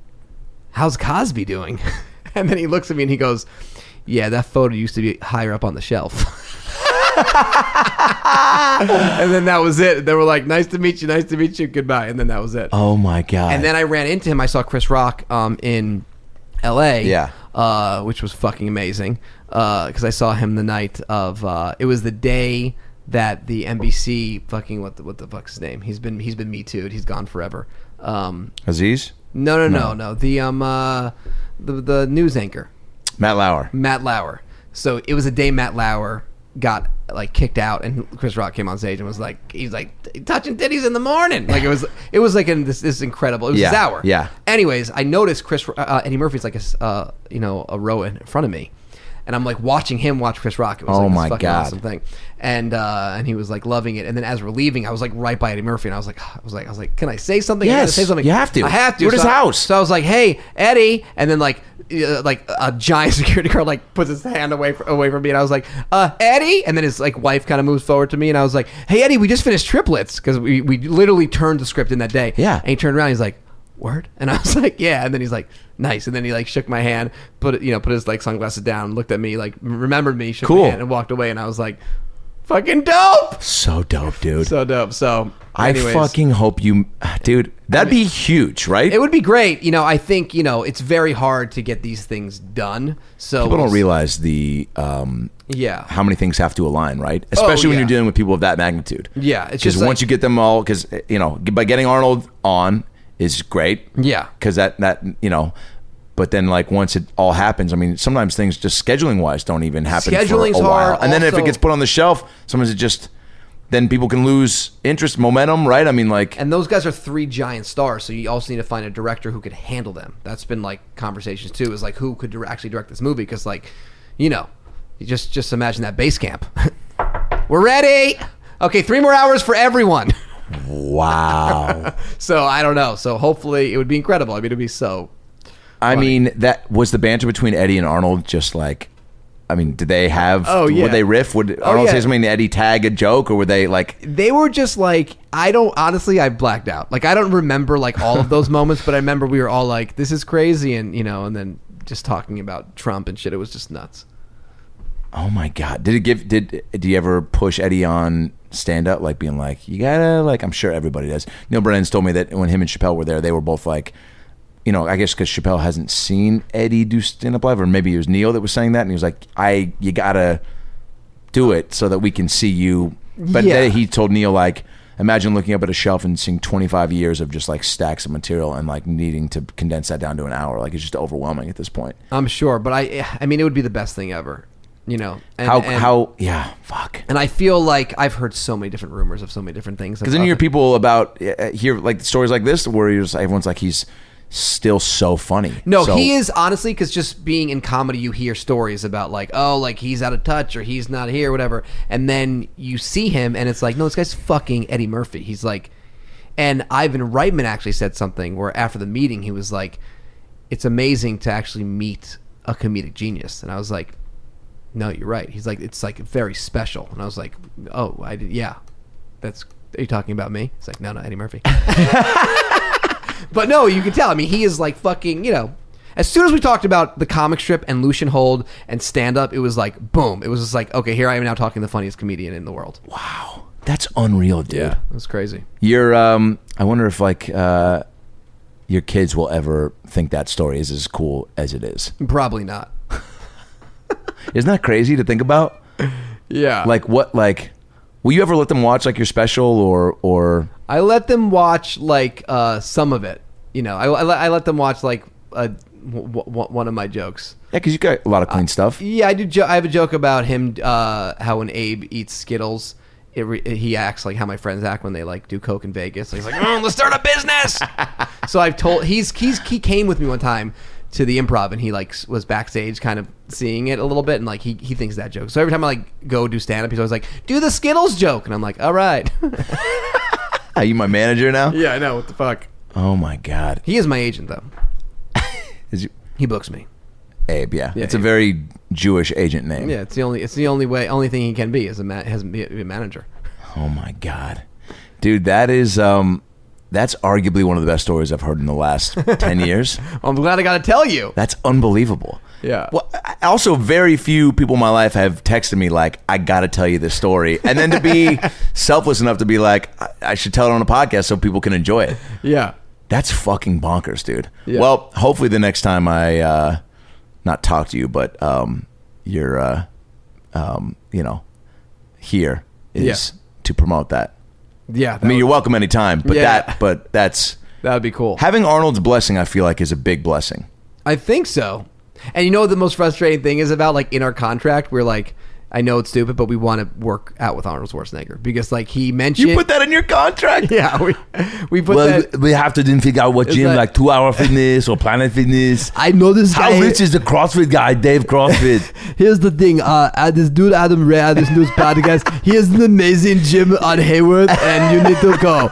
Speaker 3: how's Cosby doing? And then he looks at me and he goes, yeah, that photo used to be higher up on the shelf. And then that was it. They were like, nice to meet you, nice to meet you, goodbye. And then that was it.
Speaker 4: Oh my God.
Speaker 3: And then I ran into him. I saw Chris Rock um, in L A,
Speaker 4: Yeah.
Speaker 3: uh, which was fucking amazing because I saw him the night of. Uh, it was the day that the N B C fucking what the what the fuck's his name? He's been he's been Me Too'd. He's gone forever. Um,
Speaker 4: Aziz?
Speaker 3: no, no, no,
Speaker 4: No.
Speaker 3: no. The um uh, the the news anchor.
Speaker 4: Matt Lauer.
Speaker 3: Matt Lauer. So it was a day Matt Lauer got like kicked out, and Chris Rock came on stage and was like, he's like touching titties in the morning. Like it was, it was like in this, this incredible. It was
Speaker 4: Yeah,
Speaker 3: his hour.
Speaker 4: yeah.
Speaker 3: Anyways, I noticed Chris uh, Eddie Murphy's like a s- uh, you know a row in front of me. And I'm like watching him watch Chris Rock. It was
Speaker 4: Oh
Speaker 3: like
Speaker 4: my
Speaker 3: this fucking
Speaker 4: God.
Speaker 3: awesome thing. And uh, and he was like loving it. And then as we're leaving, I was like right by Eddie Murphy, and I was like, I was like, I was like, can I say something? I gotta
Speaker 4: Yes,
Speaker 3: say something.
Speaker 4: you have to.
Speaker 3: I have to.
Speaker 4: We're at his
Speaker 3: So I-
Speaker 4: house.
Speaker 3: So I was like, hey, Eddie, and then like. Uh, like a giant security guard like puts his hand away fr- away from me, and I was like, uh, Eddie, and then his like wife kind of moves forward to me, and I was like, hey, Eddie, we just finished Triplets because we we literally turned the script in that day.
Speaker 4: Yeah.
Speaker 3: And he turned around, he's like, word, and I was like, yeah, and then he's like, nice, and then he like shook my hand, put it, you know, put his like sunglasses down, looked at me, like remembered me, shook
Speaker 4: Cool.
Speaker 3: my hand, and walked away, and I was like, fucking dope,
Speaker 4: So dope, dude.
Speaker 3: so dope. So
Speaker 4: I
Speaker 3: anyways.
Speaker 4: fucking hope you, dude, that'd be huge, right?
Speaker 3: It would be great. You know, I think, you know, it's very hard to get these things done. So
Speaker 4: People don't realize the, um,
Speaker 3: Yeah.
Speaker 4: how many things have to align, right? Especially when
Speaker 3: yeah.
Speaker 4: you're dealing with people of that magnitude.
Speaker 3: Yeah, it's
Speaker 4: Because
Speaker 3: just
Speaker 4: once
Speaker 3: like-
Speaker 4: you get them all, because, you know, by getting Arnold on is great.
Speaker 3: Yeah.
Speaker 4: Because that, that, you know, but then like once it all happens, I mean, sometimes things just scheduling wise don't even happen
Speaker 3: Scheduling's
Speaker 4: for a while.
Speaker 3: hard,
Speaker 4: And then if it
Speaker 3: also-
Speaker 4: gets put on the shelf, sometimes it just, then people can lose interest, momentum, right? I mean, like,
Speaker 3: And those guys are three giant stars, so you also need to find a director who could handle them. That's been like conversations too. Is like who could dir- actually direct this movie? Because like, you know, you just just imagine that base camp. We're ready. Okay, three more hours for everyone.
Speaker 4: wow.
Speaker 3: So I don't know. So hopefully it would be incredible. I mean, it'd be so.
Speaker 4: I
Speaker 3: Funny.
Speaker 4: mean, that was the banter between Eddie and Arnold just like I mean, did they have?
Speaker 3: Oh, yeah.
Speaker 4: Would they riff? Would
Speaker 3: Oh,
Speaker 4: Arnold
Speaker 3: yeah.
Speaker 4: say something? Did Eddie tag a joke, or were they like?
Speaker 3: They were just like, I don't, honestly, I blacked out. Like, I don't remember like all of those moments, but I remember we were all like, this is crazy. And, you know, and then just talking about Trump and shit. It was just nuts.
Speaker 4: Oh my God! Did it give? Did did you ever push Eddie on stand up, like being like, you gotta like? I'm sure everybody does. Neil Brennan's told me that when him and Chappelle were there, they were both like, you know, I guess because Chappelle hasn't seen Eddie do stand up live, or maybe it was Neil that was saying that, and he was like, I you gotta do it so that we can see you. But
Speaker 3: Yeah.
Speaker 4: then he told Neil like, imagine looking up at a shelf and seeing twenty-five years of just like stacks of material and like needing to condense that down to an hour. Like it's just overwhelming at this point.
Speaker 3: I'm sure, but I, I mean, it would be the best thing ever, you know. And,
Speaker 4: how
Speaker 3: and,
Speaker 4: how yeah fuck.
Speaker 3: And I feel like I've heard so many different rumors of so many different things.
Speaker 4: Because then you hear people about uh, hear like stories like this where you're just, everyone's like, he's still so funny.
Speaker 3: No,
Speaker 4: So-
Speaker 3: he is, honestly, because just being in comedy, you hear stories about like, oh, like he's out of touch or he's not here, whatever. And then you see him and it's like, no, this guy's fucking Eddie Murphy. He's like, and Ivan Reitman actually said something where after the meeting, he was like, it's amazing to actually meet a comedic genius. And I was like, no, you're right. He's like, it's like very special. And I was like, oh, I did, yeah. That's, are you talking about me? It's like, no, no, Eddie Murphy. But no, you can tell. I mean, he is like fucking, you know, as soon as we talked about the comic strip and Lucian Hold and stand up, it was like, boom. It was just like, okay, here I am now talking to the funniest comedian in the world.
Speaker 4: Wow, that's unreal, dude.
Speaker 3: It was crazy.
Speaker 4: You're um I wonder if like uh your kids will ever think that story is as cool as it is.
Speaker 3: Probably not.
Speaker 4: Isn't that crazy to think about?
Speaker 3: Yeah.
Speaker 4: Like what like will you ever let them watch like your special or or
Speaker 3: I let them watch like uh, some of it. You know, I, I, let, I let them watch like a, w- w- one of my jokes.
Speaker 4: yeah, because you got a lot of clean stuff.
Speaker 3: Yeah, I do. Jo- I have a joke about him. Uh, how when Abe eats Skittles, it re- he acts like how my friends act when they like do coke in Vegas. He's like, mm, "Let's start a business." So I've told he's he's he came with me one time to the Improv and he like was backstage kind of seeing it a little bit and like he he thinks that joke. So every time I like go do stand up, he's always like, "Do the Skittles joke," and I'm like, "All right."
Speaker 4: Are you my manager now?
Speaker 3: Yeah, I know. What the fuck?
Speaker 4: Oh my God.
Speaker 3: He is my agent though.
Speaker 4: Is you
Speaker 3: He books me.
Speaker 4: Abe, yeah.
Speaker 3: Yeah,
Speaker 4: it's a
Speaker 3: Abe.
Speaker 4: very Jewish agent name.
Speaker 3: Yeah, it's the only it's the only way only thing he can be is a ma- has be a manager.
Speaker 4: Oh my God. Dude, that is um that's arguably one of the best stories I've heard in the last ten years.
Speaker 3: Well, I'm glad I got to tell you.
Speaker 4: That's unbelievable.
Speaker 3: Yeah.
Speaker 4: Well, I- also, very few people in my life have texted me like, "I got to tell you this story," and then to be selfless enough to be like, I-, "I should tell it on a podcast so people can enjoy it."
Speaker 3: Yeah.
Speaker 4: That's fucking bonkers, dude.
Speaker 3: Yeah.
Speaker 4: Well, hopefully the next time I uh, not talk to you, but um, you're, uh, um, you know, here is
Speaker 3: Yeah.
Speaker 4: to promote that.
Speaker 3: Yeah.
Speaker 4: I mean, you're welcome anytime, but
Speaker 3: Yeah.
Speaker 4: that, but that's
Speaker 3: That would be cool.
Speaker 4: having Arnold's blessing. I feel like is a big blessing.
Speaker 3: I think so. And you know what the most frustrating thing is about like in our contract, we're like, I know it's stupid, but we want to work out with Arnold Schwarzenegger because like he mentioned
Speaker 4: You put that in your contract.
Speaker 3: Yeah, we we put that.
Speaker 4: we have to then figure out what
Speaker 3: It's
Speaker 4: gym,
Speaker 3: like-
Speaker 4: like Two Hour Fitness or Planet Fitness.
Speaker 3: I know this
Speaker 4: How
Speaker 3: guy.
Speaker 4: rich is the CrossFit guy, Dave CrossFit?
Speaker 3: Here's the thing, uh, uh, this dude Adam Ray had this news podcast. He has an amazing gym on Hayward, and you need to go.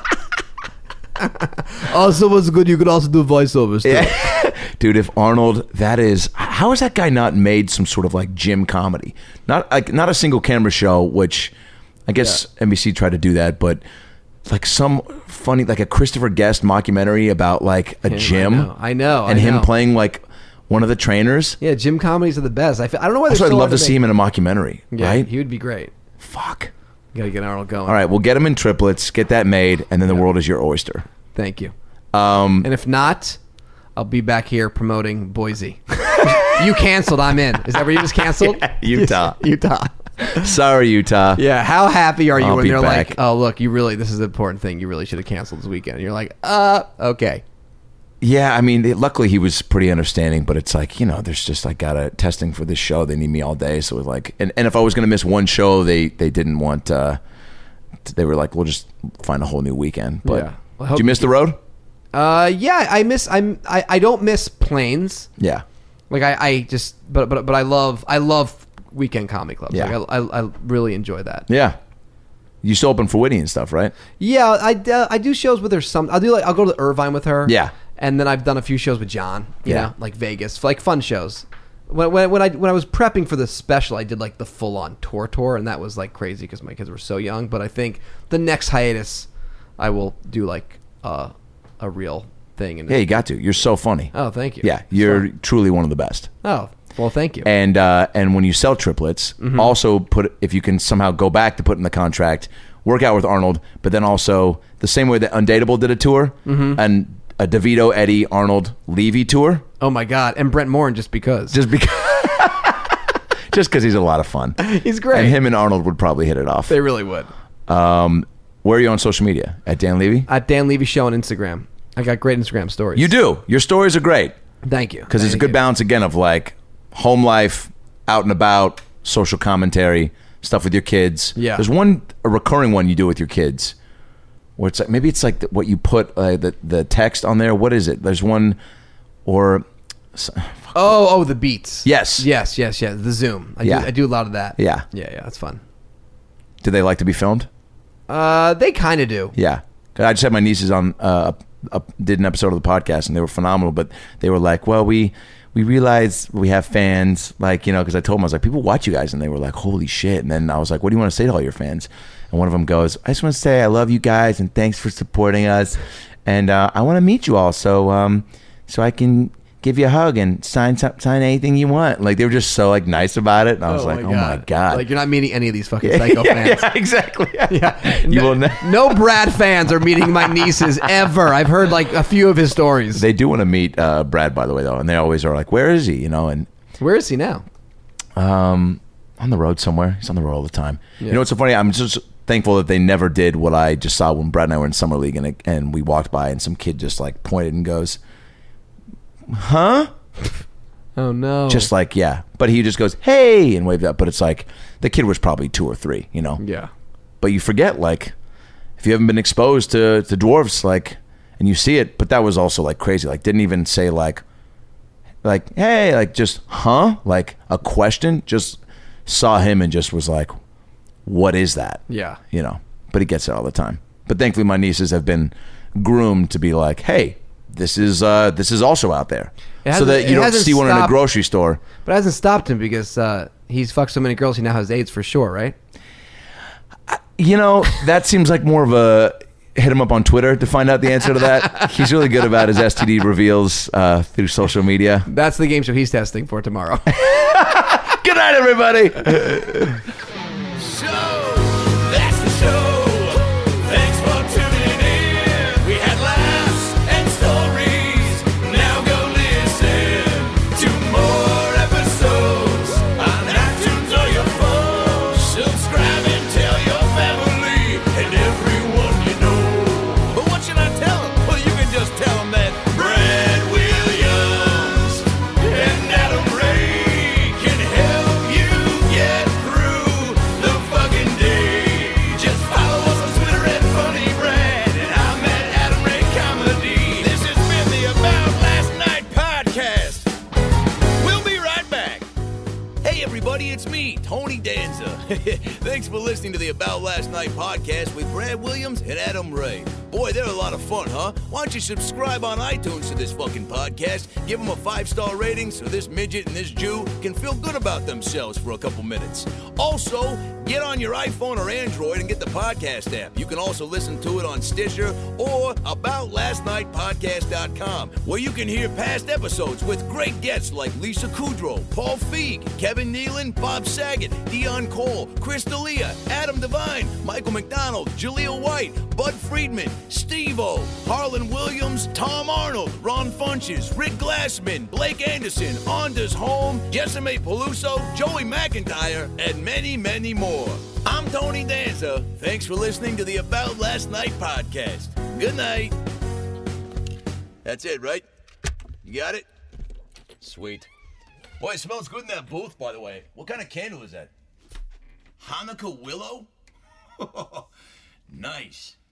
Speaker 3: Also, what's good? You could also do voiceovers too.
Speaker 4: Yeah. Dude, if Arnold, that is, how has that guy not made some sort of like gym comedy? Not like not a single camera show, which I guess N B C tried to do that, but like some funny, like a Christopher Guest mockumentary about like a
Speaker 3: Him,
Speaker 4: gym.
Speaker 3: I know, I know,
Speaker 4: and
Speaker 3: I
Speaker 4: him
Speaker 3: know.
Speaker 4: playing like one of the trainers.
Speaker 3: Yeah, gym comedies are the best. I, feel, I don't know why.
Speaker 4: That's
Speaker 3: they're
Speaker 4: why I'd
Speaker 3: so
Speaker 4: love
Speaker 3: hard
Speaker 4: to see
Speaker 3: make.
Speaker 4: him in a mockumentary,
Speaker 3: Yeah,
Speaker 4: right?
Speaker 3: he would be great.
Speaker 4: Fuck.
Speaker 3: You gotta get Arnold going.
Speaker 4: All right, we'll get him in triplets, get that made, and then the world is your oyster.
Speaker 3: Thank you.
Speaker 4: Um,
Speaker 3: And if not, I'll be back here promoting Boise. You canceled. I'm in. Is that where you just canceled?
Speaker 4: Yeah, Utah.
Speaker 3: Utah.
Speaker 4: sorry, Utah.
Speaker 3: Yeah. How happy are you
Speaker 4: I'll
Speaker 3: when
Speaker 4: be
Speaker 3: they're
Speaker 4: back.
Speaker 3: like, "Oh, look, you really this is an important thing. You really should have canceled this weekend." And you're like, "Uh, okay."
Speaker 4: Yeah, I mean, they, luckily he was pretty understanding, but it's like, you know, there's just like got a testing for this show. They need me all day, so it was like, and, and if I was going to miss one show, they they didn't want. Uh, they were like, we'll just find a whole new weekend. But
Speaker 3: Yeah. Well, I hope
Speaker 4: did you miss
Speaker 3: you-
Speaker 4: the road?
Speaker 3: Uh, yeah. I miss. I'm. I, I don't miss planes.
Speaker 4: Yeah,
Speaker 3: Like I, I just. But but but I love. I love weekend comedy clubs.
Speaker 4: Yeah.
Speaker 3: Like I, I I really enjoy that.
Speaker 4: yeah. You still open for Whitney and stuff, right?
Speaker 3: Yeah. I uh, I do shows with her. Some. I'll do like I'll go to the Irvine with her.
Speaker 4: Yeah.
Speaker 3: And then I've done a few shows with John. You
Speaker 4: Yeah.
Speaker 3: know, like Vegas, like fun shows. When, when, when I when I was prepping for the special, I did like the full on tour tour, and that was like crazy because my kids were so young. But I think the next hiatus, I will do like uh, a real thing. And
Speaker 4: Yeah, you got to. You're so funny.
Speaker 3: oh, thank you.
Speaker 4: Yeah, you're truly one of the best.
Speaker 3: Oh, well, thank you.
Speaker 4: And uh, and when you sell triplets,
Speaker 3: Mm-hmm.
Speaker 4: also put if you can somehow go back to put in the contract, work out with Arnold, but then also the same way that Undateable did a tour,
Speaker 3: Mm-hmm.
Speaker 4: and a DeVito, Eddie, Arnold, Levy tour,
Speaker 3: Oh my God, and Brent Morin just because.
Speaker 4: just because just because he's a lot of fun.
Speaker 3: He's great.
Speaker 4: And him and Arnold would probably hit it off.
Speaker 3: They really would.
Speaker 4: Um, where are you on social media? At Dan Levy?
Speaker 3: At Dan Levy Show on Instagram. I got great Instagram stories.
Speaker 4: You do. Your stories are great.
Speaker 3: Thank you.
Speaker 4: Because it's a
Speaker 3: Thank
Speaker 4: good
Speaker 3: you.
Speaker 4: balance, again, of like home life, out and about, social commentary, stuff with your kids.
Speaker 3: Yeah.
Speaker 4: There's one, a recurring one you do with your kids where it's like, maybe it's like the, what you put, uh, the, the text on there. What is it? There's one, or...
Speaker 3: Oh, oh, the beats.
Speaker 4: Yes.
Speaker 3: Yes, yes, yes. The Zoom. I,
Speaker 4: Yeah.
Speaker 3: do, I do a lot of that.
Speaker 4: Yeah.
Speaker 3: Yeah, yeah. That's fun.
Speaker 4: Do they like to be filmed?
Speaker 3: Uh, they kind of do.
Speaker 4: Yeah. I just had my nieces on, uh, uh, did an episode of the podcast, and they were phenomenal, but they were like, well, we... we realized we have fans, like, you know, because I told them, I was like, people watch you guys, and they were like, holy shit. And then I was like, what do you want to say to all your fans? And one of them goes, I just want to say I love you guys, and thanks for supporting us, and uh, I want to meet you all, so um, so I can give you a hug and sign sign anything you want. Like, they were just so like nice about it, and I was like, oh my god,
Speaker 3: Like, you're not meeting any of these fucking psycho
Speaker 4: yeah,
Speaker 3: fans.
Speaker 4: yeah, exactly.
Speaker 3: Yeah.
Speaker 4: You
Speaker 3: no,
Speaker 4: will ne-
Speaker 3: no Brad fans are meeting my nieces ever. I've heard like a few of his stories.
Speaker 4: They do want to meet uh, Brad, by the way, though, and they always are like, where is he? You know, and
Speaker 3: Where is he now?
Speaker 4: Um, on the road somewhere. He's on the road all the time.
Speaker 3: Yeah.
Speaker 4: You know what's so funny? I'm just thankful that they never did what I just saw when Brad and I were in summer league, and and we walked by, and some kid just like pointed and goes, "Huh?"
Speaker 3: Oh no.
Speaker 4: Just like, yeah. But he just goes, "Hey," and waved up. But it's like the kid was probably two or three, you know.
Speaker 3: yeah.
Speaker 4: But you forget, like, if you haven't been exposed to to dwarves, like, and you see it. But that was also like crazy. Like, didn't even say like, like, hey, like, just huh, like a question. Just saw him and just was like, what is that?
Speaker 3: Yeah.
Speaker 4: You know. But he gets it all the time. But thankfully, my nieces have been groomed to be like, hey, this is uh, this is also out there,
Speaker 3: It
Speaker 4: so
Speaker 3: hasn't-
Speaker 4: that you
Speaker 3: it
Speaker 4: don't
Speaker 3: hasn't
Speaker 4: see one in a
Speaker 3: stopped-
Speaker 4: grocery store.
Speaker 3: But it hasn't stopped him because uh, he's fucked so many girls. He now has AIDS for sure, right?
Speaker 4: You know, that seems like more of a hit him up on Twitter to find out the answer to that. He's really good about his S T D reveals uh, through social media.
Speaker 3: That's the game show he's testing for tomorrow.
Speaker 4: Good night, everybody.
Speaker 2: So, that's the show. Thanks for tuning in. We had laughs and stories. Now go listen to more episodes on iTunes or your phone. Subscribe and tell your family and everyone you know. But what should I tell them? Well, you can just tell them that Brad Williams and Adam Ray can help you get through the fucking day. Just follow us on Twitter at Funny Brad, and I'm at Adam Ray Comedy. This has been the About Last Night podcast. We'll be right back. Hey everybody, it's me, Tony Danza. Thanks for listening to the About Last Night podcast with Brad Williams and Adam Ray. Boy, they're a lot of fun, huh? Why don't you subscribe on iTunes to this fucking podcast? Give them a five-star rating so this midget and this Jew can feel good about themselves for a couple minutes. Also, get on your iPhone or Android and get the podcast app. You can also listen to it on Stitcher or about last night podcast dot com, where you can hear past episodes with great guests like Lisa Kudrow, Paul Feig, Kevin Nealon, Bob Saget, Dion Cole, Chris D'Elia, Adam Devine, Michael McDonald, Jaleel White, Bud Friedman, Steve-O, Harlan Williams, Tom Arnold, Ron Funches, Rick Glassman, Blake Anderson, Anders Holm, Jessime Peluso, Joey McIntyre, and many, many more. I'm Tony Danza. Thanks for listening to the About Last Night podcast. Good night. That's it, right? You got it? Sweet. Boy, it smells good in that booth, by the way. What kind of candle is that? Hanukkah willow? Nice.